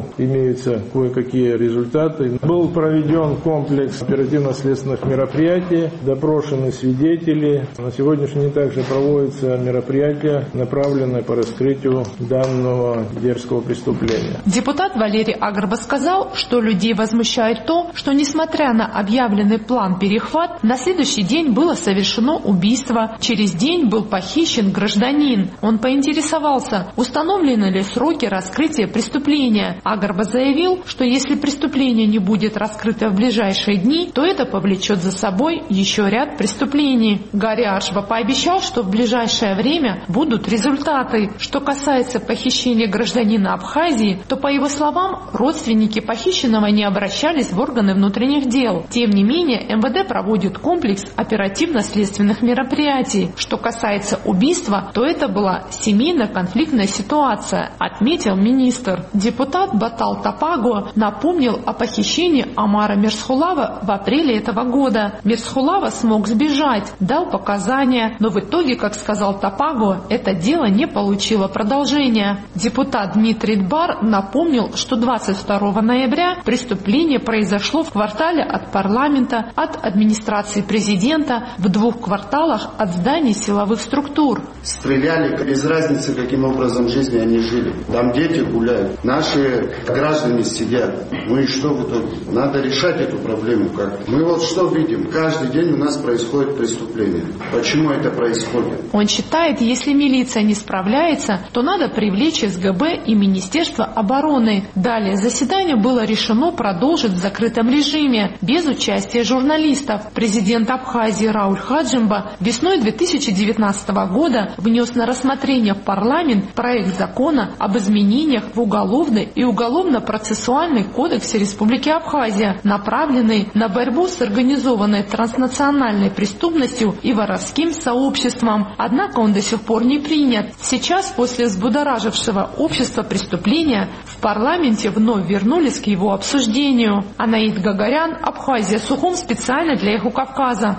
имеются кое-какие результаты. Был проведен комплекс оперативно-следственных мероприятий, допрошены свидетели. На сегодняшний день также проводятся мероприятия, направленные по раскрытию данного дерзкого преступления. Депутат Валерий Агрба сказал, что людей возмущает то, что, несмотря на объявленный план перехват, на следующий день было совершено убийство. Через день был похищен гражданин. Он поинтересовался, установлены ли сроки раскрытия преступления. Агрба заявил, что если преступление не будет раскрыто в ближайшие дни, то это повлечет за собой еще ряд преступлений. Гарри Ашба пообещал, что в ближайшее время будут результаты. Что касается похищения гражданина Абхазии, то, по его словам, родственники похищенного не обращались в органы внутренних дел. Тем не менее, эм вэ дэ проводит комплекс оперативно-следственных мероприятий. Что касается убийства, то это была семейно-конфликтная ситуация, отметил министр. Депутат Батал Тапаго напомнил о похищении Омара Мирсхулава в апреле этого года. Мирсхулава смог сбежать, дал показания, но в итоге, как сказал Тапаго, это дело не получило продолжения. Депутат Дмитрий Дбар напомнил, что двадцать второго ноября преступление произошло в квартале от парламента, от администрации президента, в двух кварталах от зданий силовых структур. Стреляли без разницы, каким образом жизни они жили. Там дети гуляют, наши граждане сидят. Ну и что в итоге? Надо решать эту проблему как. Мы вот что видим? Каждый день у нас происходит преступление. Почему это происходит? Он считает, если милиция не справляется, то надо привлечь эс гэ бэ и Министерство обороны. Далее заседание было решено продолжить в закрытом режиме, без участия журналистов. Президент Абхазии Рауль Хаджимба весной две тысячи девятнадцатого года внес на рассмотрение в парламент проект закона об изменениях в Уголовный и Уголовно-процессуальный кодексы Республики Абхазия, направленный на борьбу с организованной транснациональной преступностью и воровским сообществом. Однако он до сих пор не принят. Сейчас, после взбудоражившего общество преступления, в парламенте вновь вернулись к его обсуждению. Анаид Гагарян, Абхазия, Сухум, специально для Эхо Кавказа.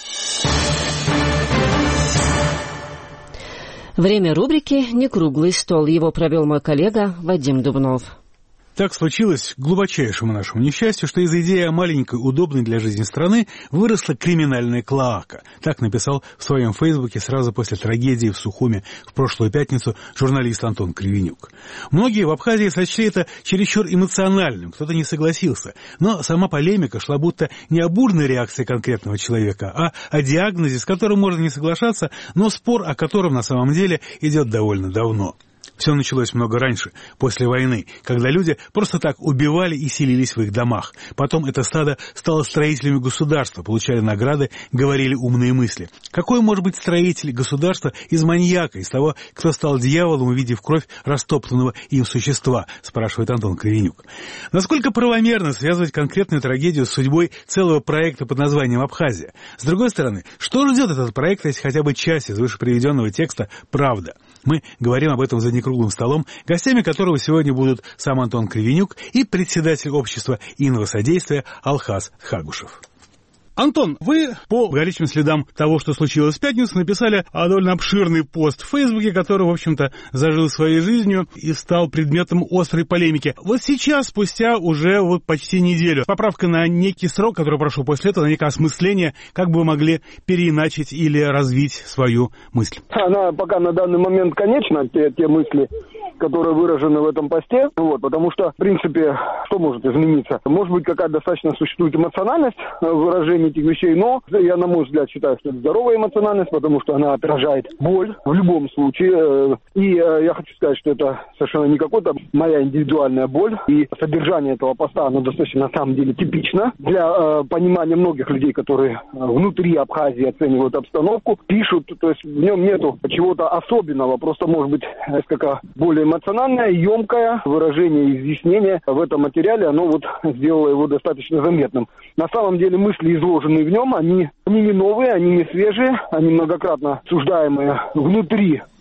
Время рубрики «Не круглый стол». Его провел мой коллега Вадим Дубнов. Так случилось, к глубочайшему нашему несчастью, что из идеи о маленькой, удобной для жизни страны выросла криминальная клоака. Так написал в своем фейсбуке сразу после трагедии в Сухуме в прошлую пятницу журналист Антон Кривенюк. Многие в Абхазии сочли это чересчур эмоциональным, кто-то не согласился. Но сама полемика шла будто не о бурной реакции конкретного человека, а о диагнозе, с которым можно не соглашаться, но спор о котором на самом деле идет довольно давно. Все началось много раньше, после войны, когда люди просто так убивали и селились в их домах. Потом это стадо стало строителями государства, получали награды, говорили умные мысли. Какой может быть строитель государства из маньяка, из того, кто стал дьяволом, увидев кровь растоптанного им существа, спрашивает Антон Кривенюк. Насколько правомерно связывать конкретную трагедию с судьбой целого проекта под названием «Абхазия»? С другой стороны, что ждет этот проект, если хотя бы часть из вышеприведенного текста правда? Мы говорим об этом за некруглым столом, гостями которого сегодня будут сам Антон Кривенюк и председатель общества инвосодействия Алхаз Хагушев. Антон, вы по горячим следам того, что случилось в пятницу, написали довольно обширный пост в Фейсбуке, который, в общем-то, зажил своей жизнью и стал предметом острой полемики. Вот сейчас, спустя уже вот почти неделю, поправка на некий срок, который прошел после этого, на некое осмысление, как бы вы могли переиначить или развить свою мысль? Она пока на данный момент конечна, те, те мысли, которые выражены в этом посте, вот, потому что, в принципе, что может измениться? Может быть, какая-то достаточно существует эмоциональность выражения этих вещей, но я, на мой взгляд, считаю, что это здоровая эмоциональность, потому что она отражает боль в любом случае. И я хочу сказать, что это совершенно не какая-то моя индивидуальная боль. И содержание этого поста, оно достаточно, на самом деле, типично для э, понимания многих людей, которые внутри Абхазии оценивают обстановку, пишут. То есть в нем нету чего-то особенного, просто, может быть, несколько более эмоциональное, емкое выражение и изъяснение в этом материале, оно вот сделало его достаточно заметным. На самом деле мысли, изложенные в нем, они, они не новые, они не свежие, они многократно обсуждаемые внутри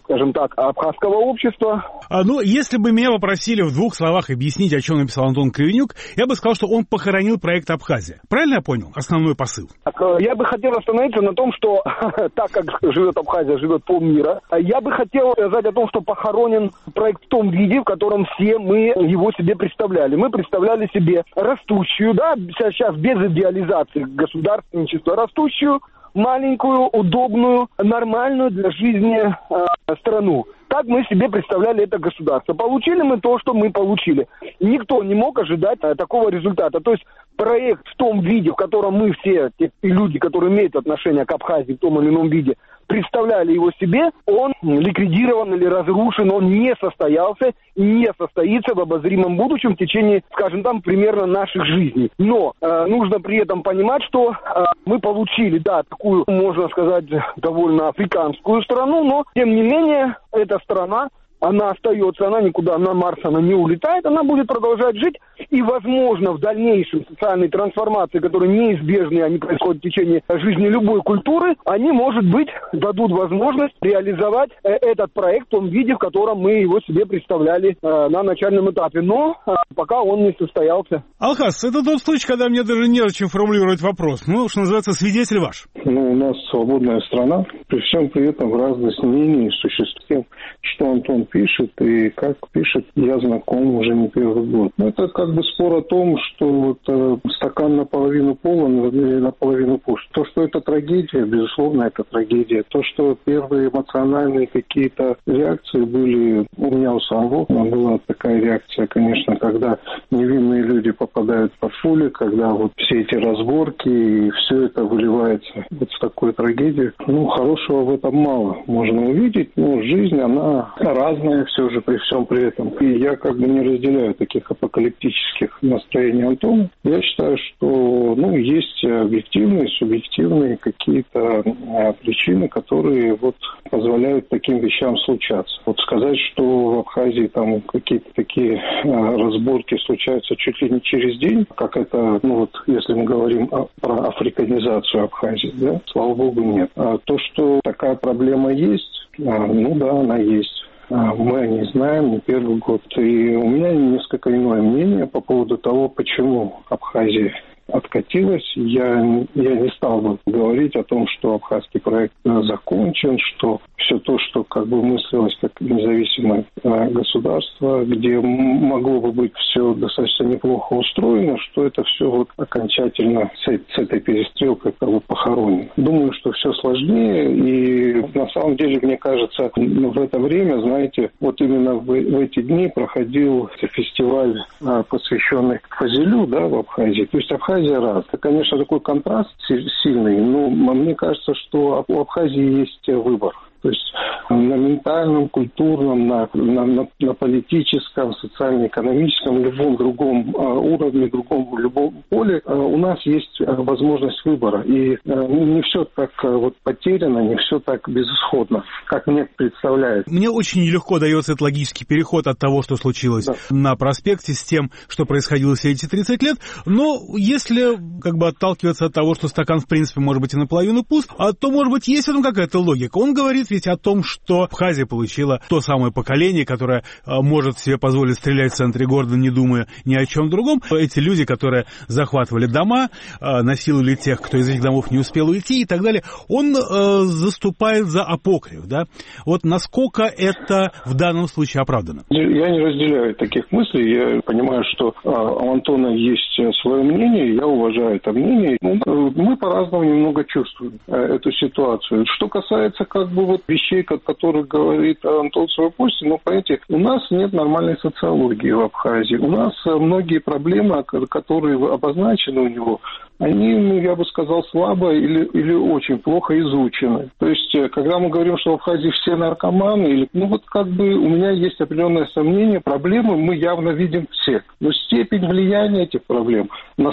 скажем так, абхазского общества. А, ну, если бы меня попросили в двух словах объяснить, о чем написал Антон Кривенюк, я бы сказал, что он похоронил проект «Абхазия». Правильно я понял? Основной посыл. Так, я бы хотел остановиться на том, что так как живет Абхазия, живет полмира, я бы хотел сказать о том, что похоронен проект в том виде, в котором все мы его себе представляли. Мы представляли себе растущую, да, сейчас без идеализации государственничества, растущую, маленькую, удобную, нормальную для жизни э, страну. Так мы себе представляли это государство. Получили мы то, что мы получили. Никто не мог ожидать э, такого результата. То есть проект в том виде, в котором мы все, те люди, которые имеют отношение к Абхазии в том или ином виде, представляли его себе, он ликвидирован или разрушен, он не состоялся и не состоится в обозримом будущем в течение, скажем там, примерно наших жизней. Но э, нужно при этом понимать, что э, мы получили, да, такую, можно сказать, довольно африканскую страну, но, тем не менее, эта страна, она остается, она никуда на Марс, она не улетает, она будет продолжать жить, и, возможно, в дальнейшем социальные трансформации, которые неизбежны, они происходят в течение жизни любой культуры, они, может быть, дадут возможность реализовать э, этот проект в том виде, в котором мы его себе представляли э, на начальном этапе, но э, пока он не состоялся. Алхас, это тот случай, когда мне даже не зачем формулировать вопрос, ну, что называется, свидетель ваш. Ну, у нас свободная страна, при всем при этом разность мнений существует, что Антон пишет, и как пишет, я знаком уже не первый год. Но это как бы спор о том, что вот, э, стакан наполовину полон или наполовину пуст. То, что это трагедия, безусловно, это трагедия. То, что первые эмоциональные какие-то реакции были у меня у самого, была такая реакция, конечно, когда невинные люди попадают под пули, когда вот все эти разборки и все это выливается вот в такую трагедию. Ну, хорошего в этом мало можно увидеть, но жизнь, она разная все же при всем при этом. И я как бы не разделяю таких апокалиптических настроений Антона. Я считаю, что ну, есть объективные, субъективные какие-то а, причины, которые вот позволяют таким вещам случаться. Вот сказать, что в Абхазии там какие-то такие а, разборки случаются чуть ли не через день, как это, ну вот, если мы говорим о, про африканизацию Абхазии, да, слава богу, нет. А то, что такая проблема есть, а, ну да, она есть. Мы о ней знаем не первый год. И у меня несколько иное мнение по поводу того, почему Абхазия откатилась. Я, я не стал бы говорить о том, что абхазский проект закончен, что все то, что как бы мыслилось как независимое государство, где могло бы быть все достаточно неплохо устроено, что это все вот окончательно с, с этой перестрелкой как бы похоронено. Думаю, что все сложнее, и на самом деле, мне кажется, в это время, знаете, вот именно в, в эти дни проходил фестиваль, посвященный Фазилю, да, в Абхазии. То есть Абхазия раз. Это, конечно, такой контраст сильный, но мне кажется, что у Абхазии есть выбор. То есть на ментальном, культурном, на, на, на, на политическом, социально-экономическом, любом другом а, уровне, другом любом поле а, у нас есть а, возможность выбора. И а, не все так а, вот потеряно, не все так безысходно, как мне представляется. Мне очень нелегко дается этот логический переход от того, что случилось да. на проспекте, с тем, что происходило все эти тридцать лет. Но если как бы отталкиваться от того, что стакан в принципе может быть и наполовину пуст, а то может быть есть в этом какая-то логика. Он говорит ведь о том, что Абхазия получила то самое поколение, которое а, может себе позволить стрелять в центре города, не думая ни о чем другом. Эти люди, которые захватывали дома, а, насиловали тех, кто из этих домов не успел уйти и так далее, он а, заступает за апокриф, да? Вот насколько это в данном случае оправдано? Я не разделяю таких мыслей. Я понимаю, что а, у Антона есть свое мнение, я уважаю это мнение. Ну, мы по-разному немного чувствуем а, эту ситуацию. Что касается как бы вот вещей, о которых говорит Антон в своей посте, но, понимаете, у нас нет нормальной социологии в Абхазии. У нас многие проблемы, которые обозначены у него, они, ну, я бы сказал, слабо или, или очень плохо изучены. То есть, когда мы говорим, что в Абхазии все наркоманы, или, ну вот как бы у меня есть определенное сомнение, проблемы мы явно видим все. Но степень влияния этих проблем,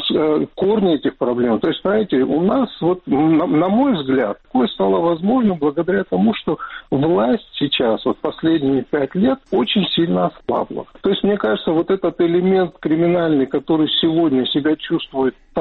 корни этих проблем, то есть, знаете, у нас, вот, на, на мой взгляд, такое стало возможным благодаря тому, что власть сейчас, вот последние пять лет, очень сильно ослабла. То есть, мне кажется, вот этот элемент криминальный, который сегодня себя чувствует так, так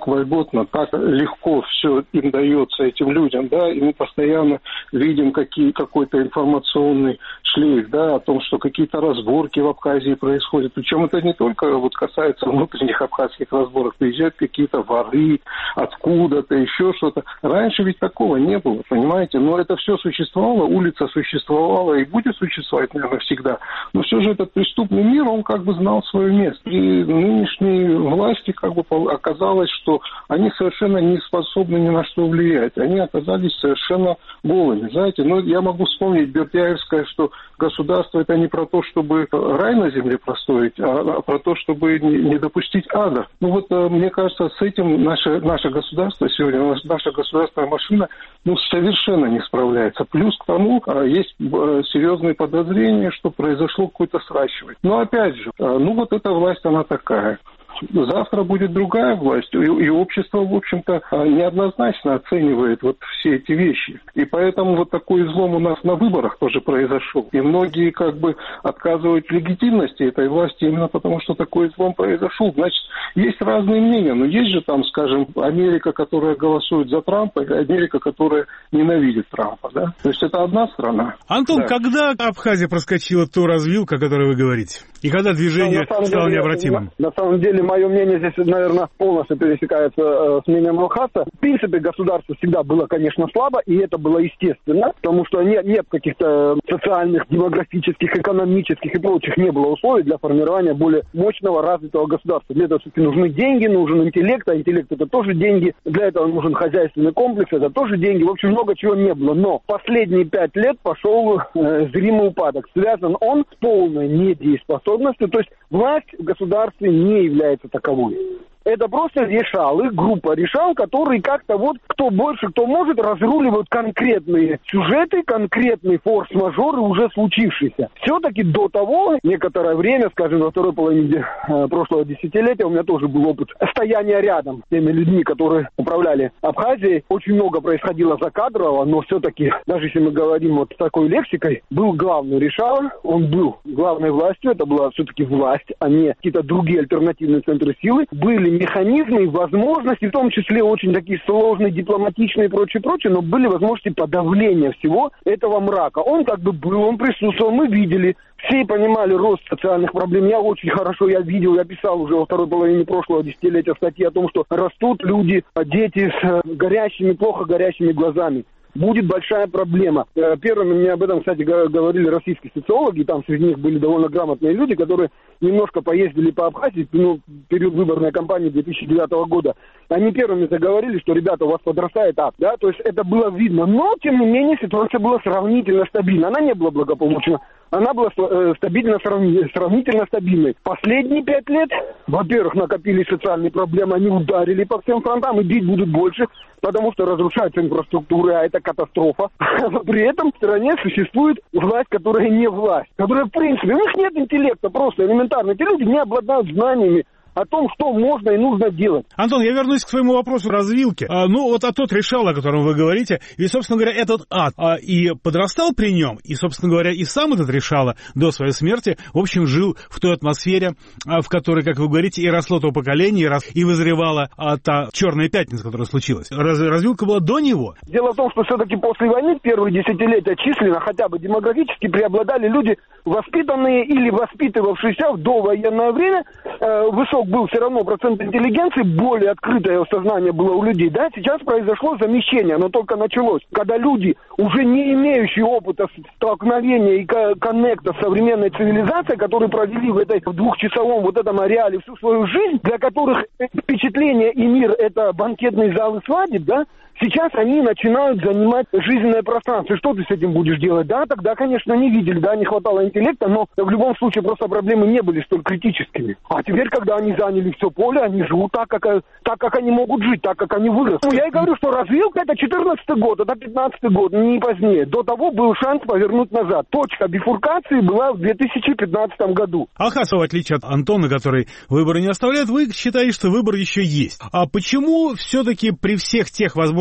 так вольготно, так легко все им дается, этим людям, да, и мы постоянно видим какие, какой-то информационный шлейф, да, о том, что какие-то разборки в Абхазии происходят. Причем это не только вот касается внутренних абхазских разборок, приезжают какие-то воры откуда-то, еще что-то. Раньше ведь такого не было, понимаете, но это все существовало, улица существовала и будет существовать, наверное, всегда. Но все же этот преступный мир, он как бы знал свое место. И нынешние власти как бы оказалось, что они совершенно не способны ни на что влиять. Они оказались совершенно голыми. Знаете, ну, я могу вспомнить Бердяевское, что государство это не про то, чтобы рай на земле простроить, а про то, чтобы не допустить ада. Ну вот, мне кажется, с этим наше, наше государство сегодня, наша государственная машина, ну, совершенно не справляется. Плюс к тому, есть серьезные подозрения, что произошло какое-то сращивание. Но опять же, ну вот эта власть, она такая. Завтра будет другая власть, и, и общество, в общем-то, неоднозначно оценивает вот все эти вещи. И поэтому вот такой излом у нас на выборах тоже произошел. И многие как бы отказывают в легитимности этой власти именно потому, что такой излом произошел. Значит, есть разные мнения, но есть же там, скажем, Америка, которая голосует за Трампа, и Америка, которая ненавидит Трампа, да? То есть это одна страна. Антон, да. Когда Абхазия проскочила ту развилку, о которой вы говорите? И когда движение ну, стало деле, необратимым? На, на самом деле, мое мнение здесь, наверное, полностью пересекается э, с мнением Алхаса. В принципе, государство всегда было, конечно, слабо, и это было естественно, потому что нет, нет каких-то социальных, демографических, экономических и прочих не было условий для формирования более мощного, развитого государства. Для этого все-таки нужны деньги, нужен интеллект, а интеллект это тоже деньги. Для этого нужен хозяйственный комплекс, это тоже деньги. В общем, много чего не было. Но последние пять лет пошел э, зримый упадок. Связан он с полной недееспособностью. То есть власть в государстве не является таковой. Это просто решалы, группа решал, которые как-то вот, кто больше, кто может, разруливают конкретные сюжеты, конкретные форс-мажоры уже случившиеся. Все-таки до того, некоторое время, скажем, во второй половине э, прошлого десятилетия, у меня тоже был опыт стояния рядом с теми людьми, которые управляли Абхазией. Очень много происходило закадрово, но все-таки, даже если мы говорим вот с такой лексикой, был главный решал, он был главной властью, это была все-таки власть, а не какие-то другие альтернативные центры силы. Были механизмы и возможности, в том числе очень такие сложные, дипломатичные и прочее, прочее, но были возможности подавления всего этого мрака. Он как бы был, он присутствовал, мы видели, все понимали рост социальных проблем. Я очень хорошо, я видел, я писал уже во второй половине прошлого десятилетия статьи о том, что растут люди, дети с горящими, плохо горящими глазами. Будет большая проблема. Первыми мне об этом, кстати, говорили российские социологи, там среди них были довольно грамотные люди, которые немножко поездили по Абхазии, ну, в период выборной кампании две тысячи девятого года. Они первыми заговорили, что, ребята, у вас подрастает ад, да, то есть это было видно, но, тем не менее, ситуация была сравнительно стабильна, она не была благополучна, она была стабильно, сравнительно стабильной. Последние пять лет, во-первых, накопились социальные проблемы, они ударили по всем фронтам и бить будут больше, потому что разрушается инфраструктура, а это катастрофа. При этом в стране существует власть, которая не власть, которая, в принципе, у них нет интеллекта, просто элементарно. Эти люди не обладают знаниями о том, что можно и нужно делать. Антон, я вернусь к своему вопросу развилки. А, ну, вот а тот решал, о котором вы говорите, и, собственно говоря, этот ад а, и подрастал при нем, и, собственно говоря, и сам этот решала до своей смерти, в общем, жил в той атмосфере, а, в которой, как вы говорите, и росло то поколение, и, рос, и вызревала а, та черная пятница, которая случилась. Раз, развилка была до него. Дело в том, что все-таки после войны, первые десятилетия численно, хотя бы демографически, преобладали люди, воспитанные или воспитывавшиеся в довоенное время, э, высокие был все равно процент интеллигенции, более открытое сознание было у людей. Да, сейчас произошло замещение, оно только началось. Когда люди, уже не имеющие опыта столкновения и коннекта с современной цивилизацией, которые провели в этой в двухчасовом вот этом ареале всю свою жизнь, для которых впечатление и мир — это банкетные залы свадеб, да, сейчас они начинают занимать жизненное пространство. И что ты с этим будешь делать? Да, тогда, конечно, не видели, да, не хватало интеллекта, но в любом случае просто проблемы не были столь критическими. А теперь, когда они заняли все поле, они живут так, как, так, как они могут жить, так, как они выросли. Ну, я и говорю, что развилка — это четырнадцатый год, это пятнадцатый год, не позднее. До того был шанс повернуть назад. Точка бифуркации была в две тысячи пятнадцатом году. Алхасов, в отличие от Антона, который выборы не оставляет, вы считаете, что выбор еще есть. А почему все-таки при всех тех возможностях,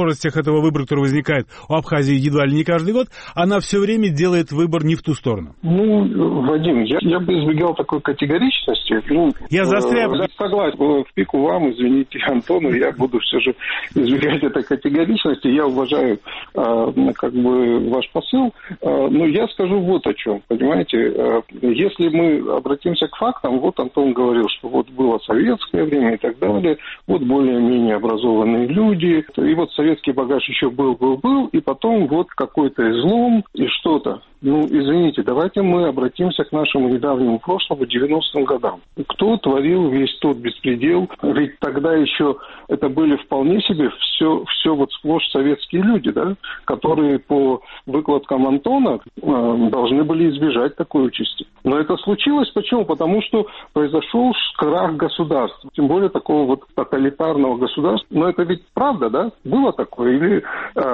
возможностях этого выбора, который возникает у Абхазии едва ли не каждый год, она все время делает выбор не в ту сторону. Ну, Вадим, я, я бы избегал такой категоричности. Ну, я застрял. Э, согласен, в пику вам, извините, Антону, я буду все же избегать этой категоричности. Я уважаю э, как бы ваш посыл. Э, но я скажу вот о чем, понимаете. Э, если мы обратимся к фактам, вот Антон говорил, что вот было советское время и так далее, вот более-менее образованные люди, и вот советский багаж еще был, был, был, и потом вот какой-то излом и что-то. Ну, извините, давайте мы обратимся к нашему недавнему прошлому, девяностым годам. Кто творил весь тот беспредел? Ведь тогда еще это были вполне себе все, все вот сплошь советские люди, да, которые по выкладкам Антона э, должны были избежать такой участи. Но это случилось почему? Потому что произошел крах государства, тем более такого вот тоталитарного государства. Но это ведь правда, да? Было такое? Или э,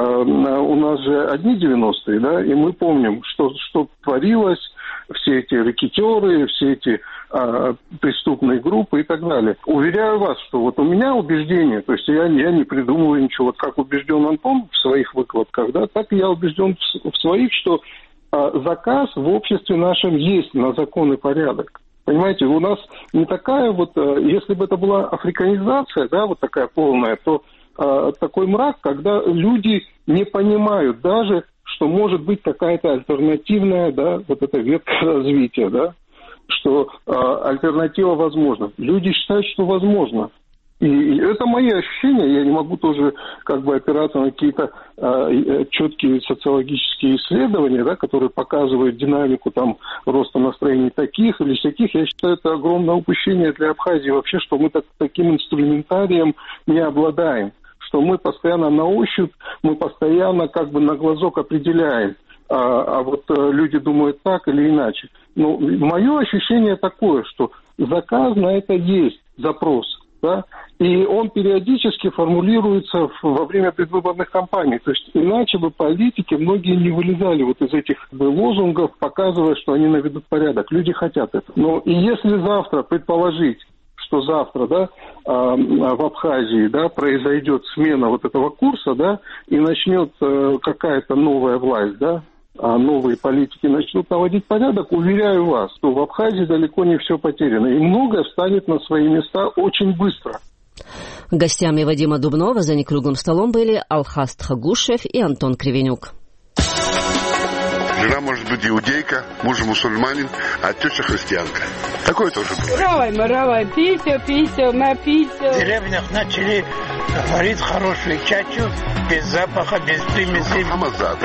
у нас же одни девяностые, да, и мы помним, что, что творилось, все эти рэкетёры, все эти а, преступные группы и так далее. Уверяю вас, что вот у меня убеждение, то есть я, я не придумываю ничего, вот как убежден Антон в своих выкладках, да, так и я убежден в, в своих, что а, заказ в обществе нашем есть на закон и порядок. Понимаете, у нас не такая вот, а, если бы это была африканизация, да, вот такая полная, то а, такой мрак, когда люди не понимают даже, что может быть какая-то альтернативная, да, вот эта ветка развития, да, что э, альтернатива возможна. Люди считают, что возможно. И, и это мои ощущения, я не могу тоже как бы опираться на какие-то э, четкие социологические исследования, да, которые показывают динамику там роста настроений таких или всяких. Я считаю, это огромное упущение для Абхазии вообще, что мы так, таким инструментарием не обладаем. Что мы постоянно на ощупь, мы постоянно как бы на глазок определяем, а, а вот а, люди думают так или иначе. Ну, мое ощущение такое, что заказ на это есть, запрос, да, и он периодически формулируется во время предвыборных кампаний. То есть иначе бы политики многие не вылезали вот из этих лозунгов, показывая, что они наведут порядок. Люди хотят это. Но и если завтра предположить, что завтра, да, в Абхазии, да, произойдет смена вот этого курса, да, и начнет какая-то новая власть, да, а новые политики начнут наводить порядок, уверяю вас, что в Абхазии далеко не все потеряно, и многое встанет на свои места очень быстро. Гостями Вадима Дубнова за некруглым столом были Алхас Тхагушев и Антон Кривенюк. Жена может быть иудейка, муж мусульманин, а теща христианка. Такое тоже бывает. Равай, маравай, писю, писю, на писю. В деревнях начали варить хорошую чачу, без запаха, без примесей. Хамазад.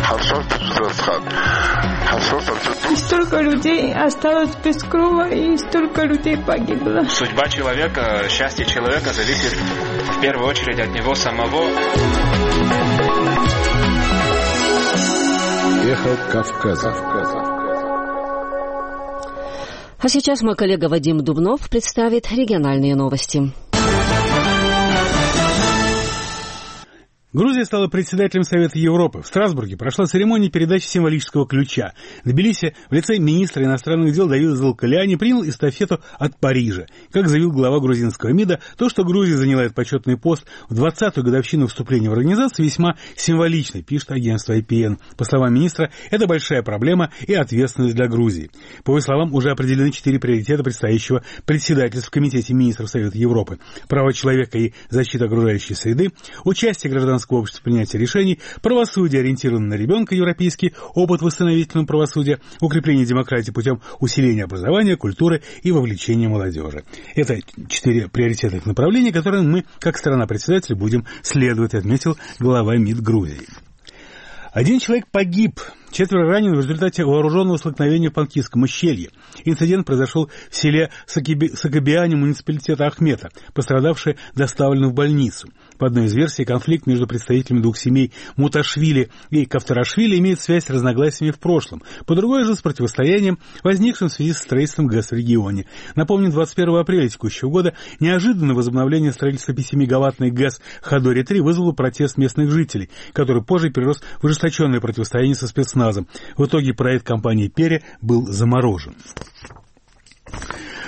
И столько людей осталось без крова, и столько людей погибло. Судьба человека, счастье человека зависит в первую очередь от него самого. Эхо Кавказа. А сейчас мой коллега Вадим Дубнов представит региональные новости. Грузия стала председателем Совета Европы. В Страсбурге прошла церемония передачи символического ключа. В Тбилиси в лице министра иностранных дел Давида Залкаляни принял эстафету от Парижа. Как заявил глава грузинского МИДа, то, что Грузия заняла этот почетный пост в двадцатую годовщину вступления в организацию, весьма символично, пишет агентство ай пи эн. По словам министра, это большая проблема и ответственность для Грузии. По его словам, уже определены четыре приоритета предстоящего председательства в Комитете министров Совета Европы. Права человека и защита окружающей среды, участие гражданского общества в принятии решений, правосудие, ориентированное на ребенка, европейский опыт восстановительного правосудия, укрепление демократии путем усиления образования, культуры и вовлечения молодежи. Это четыре приоритетных направления, которым мы, как страна-председатель, будем следовать, отметил глава МИД Грузии. Один человек погиб, четверо ранены в результате вооруженного столкновения в Панкисском ущелье. Инцидент произошел в селе Сакабиане муниципалитета Ахмета. Пострадавшие доставлены в больницу. По одной из версий, конфликт между представителями двух семей Муташвили и Кавторашвили имеет связь с разногласиями в прошлом. По другой же с противостоянием, возникшим в связи с строительством ГЭС в регионе. Напомню, двадцать первого апреля текущего года неожиданное возобновление строительства пятимегаваттной ГЭС Хадори-три вызвало протест местных жителей, который позже перерос в ужесточенное противостояние со спецназом. В итоге проект компании «Пере» был заморожен.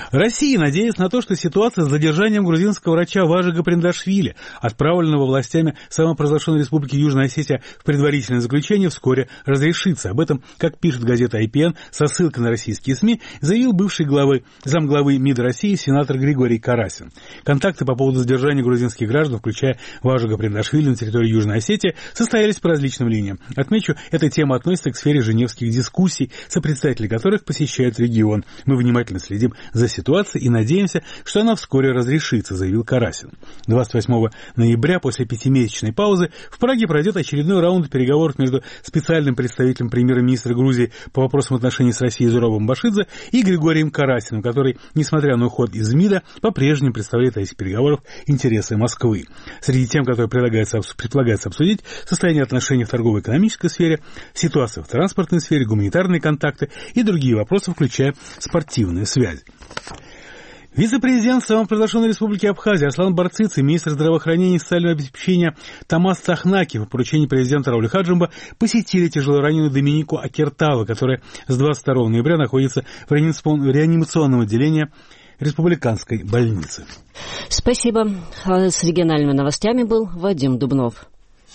Россия надеется на то, что ситуация с задержанием грузинского врача Важига Приндашвили, отправленного властями самопровозглашенной республики Южная Осетия в предварительное заключение, вскоре разрешится. Об этом, как пишет газета ай пи эн со ссылкой на российские СМИ, заявил бывший главы, замглавы МИД России сенатор Григорий Карасин. Контакты по поводу задержания грузинских граждан, включая Важига Приндашвили на территории Южной Осетии, состоялись по различным линиям. Отмечу, эта тема относится к сфере женевских дискуссий, сопредседатели которых посещают регион. Мы внимательно следим за ситуацией и надеемся, что она вскоре разрешится, заявил Карасин. двадцать восьмого ноября, после пятимесячной паузы, в Праге пройдет очередной раунд переговоров между специальным представителем премьер-министра Грузии по вопросам отношений с Россией Зурабом Башидзе и Григорием Карасиным, который, несмотря на уход из МИДа, по-прежнему представляет на этих переговорах интересы Москвы. Среди тем, которые предлагается, предполагается обсудить, состояние отношений в торгово-экономической сфере, ситуация в транспортной сфере, гуманитарные контакты и другие вопросы, включая спортивные связи. Вице-президент самопровозглашенной республики Абхазия Аслан Барцыц и министр здравоохранения и социального обеспечения Тамас Цахнаки по поручению президента Рауля Хаджимба посетили тяжелораненую Доминику Акертала, которая с двадцать второго ноября находится в реанимационном отделении республиканской больницы. Спасибо. С региональными новостями был Вадим Дубнов.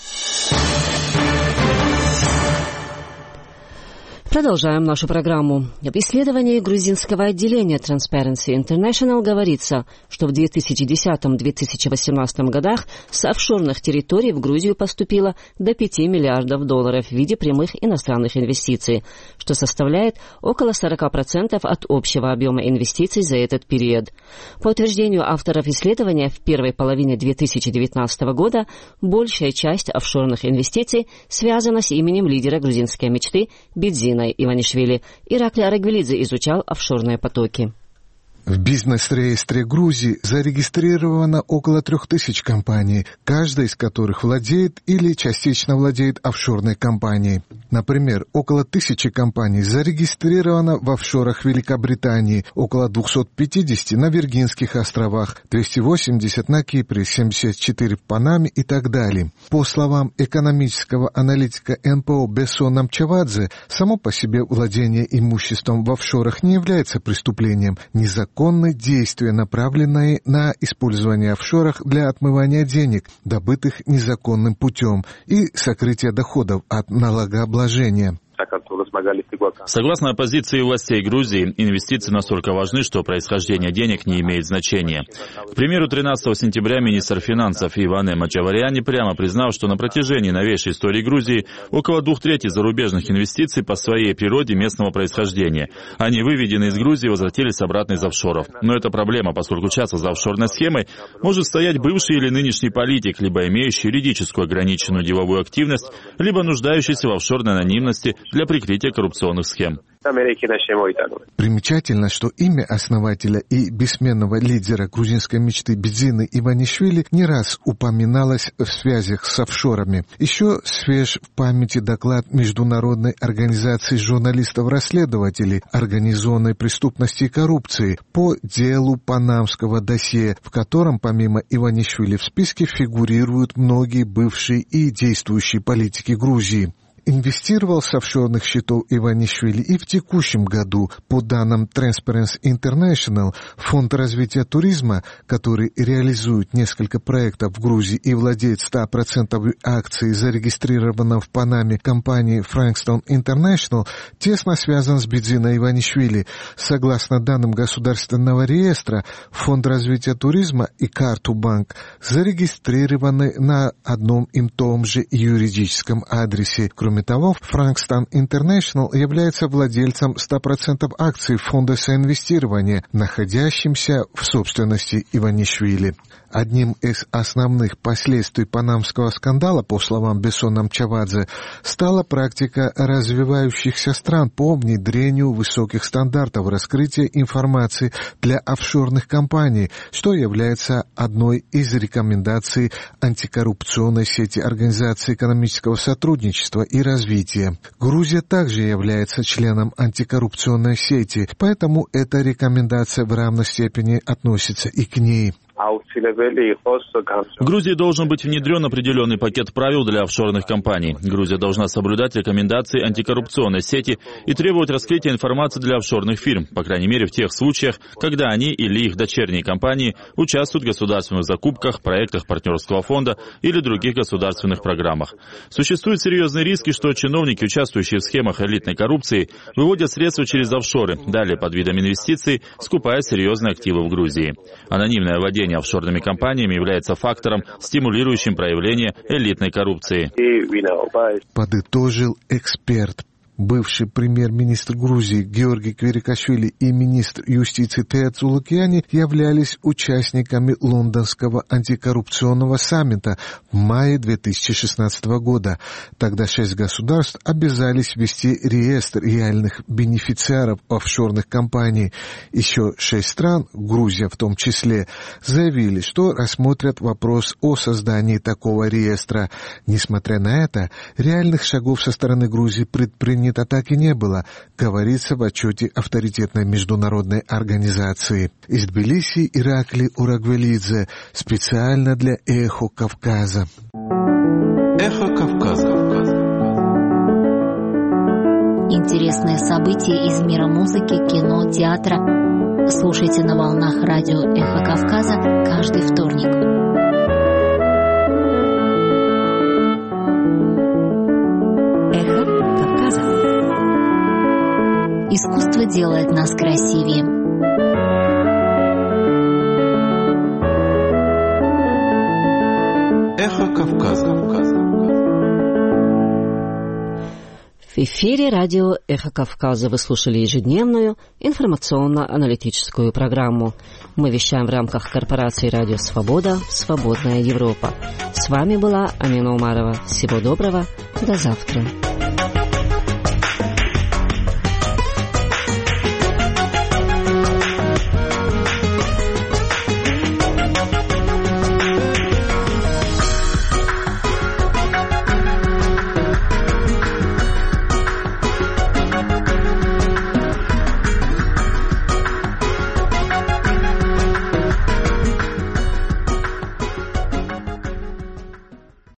Продолжаем нашу программу. В исследовании грузинского отделения Transparency International говорится, что в две тысячи десятом — две тысячи восемнадцатом годах с офшорных территорий в Грузию поступило до пяти миллиардов долларов в виде прямых иностранных инвестиций, что составляет около сорок процентов от общего объема инвестиций за этот период. По утверждению авторов исследования, в первой половине две тысячи девятнадцатого года большая часть офшорных инвестиций связана с именем лидера грузинской мечты Бидзина Иванишвили. Ираклий Арагвелидзе изучал офшорные потоки. В бизнес-реестре Грузии зарегистрировано около трех тысяч компаний, каждая из которых владеет или частично владеет офшорной компанией. Например, около тысячи компаний зарегистрировано в офшорах Великобритании, около двухсот пятидесяти на Виргинских островах, двести восемьдесят на Кипре, семьдесят четыре в Панаме и так далее. По словам экономического аналитика эн пэ о Бесо Намчавадзе, само по себе владение имуществом в офшорах не является преступлением. Незаконные действия, направленные на использование офшорах для отмывания денег, добытых незаконным путем, и сокрытия доходов от налогообложения. Согласно позиции властей Грузии, инвестиции настолько важны, что происхождение денег не имеет значения. К примеру, тринадцатого сентября министр финансов Иване Мачаваряни прямо признал, что на протяжении новейшей истории Грузии около двух третей зарубежных инвестиций по своей природе местного происхождения. Они выведены из Грузии и возвратились обратно из офшоров. Но это проблема, поскольку часто за офшорной схемой может стоять бывший или нынешний политик, либо имеющий юридическую ограниченную деловую активность, либо нуждающийся в офшорной анонимности для прикрытия коррупционных схем. Примечательно, что имя основателя и бессменного лидера грузинской мечты Бидзины Иванишвили не раз упоминалось в связях с офшорами. Еще свеж в памяти доклад Международной организации журналистов-расследователей организованной преступности и коррупции по делу панамского досье, в котором помимо Иванишвили в списке фигурируют многие бывшие и действующие политики Грузии. Инвестировал с офшорных счетов Иванишвили и в текущем году. По данным Transparency International, Фонд развития туризма, который реализует несколько проектов в Грузии и владеет ста процентами акций, зарегистрированной в Панаме компании Frankston International, тесно связан с Бидзиной Иванишвили. Согласно данным Государственного реестра, Фонд развития туризма и Карту-банк зарегистрированы на одном и том же юридическом адресе. Кроме того, Frankston International является владельцем ста процентов акций фонда соинвестирования, находящимся в собственности Иванишвили. Одним из основных последствий панамского скандала, по словам Бесо Намчавадзе, стала практика развивающихся стран по внедрению высоких стандартов раскрытия информации для офшорных компаний, что является одной из рекомендаций антикоррупционной сети Организации экономического сотрудничества и развития. Грузия также является членом антикоррупционной сети, поэтому эта рекомендация в равной степени относится и к ней. В Грузии должен быть внедрен определенный пакет правил для офшорных компаний. Грузия должна соблюдать рекомендации антикоррупционной сети и требовать раскрытия информации для офшорных фирм, по крайней мере в тех случаях, когда они или их дочерние компании участвуют в государственных закупках, проектах партнерского фонда или других государственных программах. Существуют серьезные риски, что чиновники, участвующие в схемах элитной коррупции, выводят средства через офшоры, далее под видом инвестиций, скупая серьезные активы в Грузии. Анонимное владение офшорными компаниями является фактором, стимулирующим проявление элитной коррупции. Подытожил эксперт. Бывший премьер-министр Грузии Георгий Кверикашвили и министр юстиции Теа Цулукиани являлись участниками Лондонского антикоррупционного саммита в мае две тысячи шестнадцатого года. Тогда шесть государств обязались ввести реестр реальных бенефициаров офшорных компаний. Еще шесть стран, Грузия в том числе, заявили, что рассмотрят вопрос о создании такого реестра. Несмотря на это, реальных шагов со стороны Грузии предпринято так и не было, говорится в отчете авторитетной международной организации. Из Тбилиси Иракли Урагвелидзе специально для «Эхо Кавказа». «Эхо Кавказа». Интересные события из мира музыки, кино, театра. Слушайте на волнах радио «Эхо Кавказа» каждый вторник. Искусство делает нас красивее. Эхо Кавказа. В эфире радио «Эхо Кавказа» вы слушали ежедневную информационно-аналитическую программу. Мы вещаем в рамках корпорации «Радио Свобода. Свободная Европа». С вами была Амина Умарова. Всего доброго. До завтра.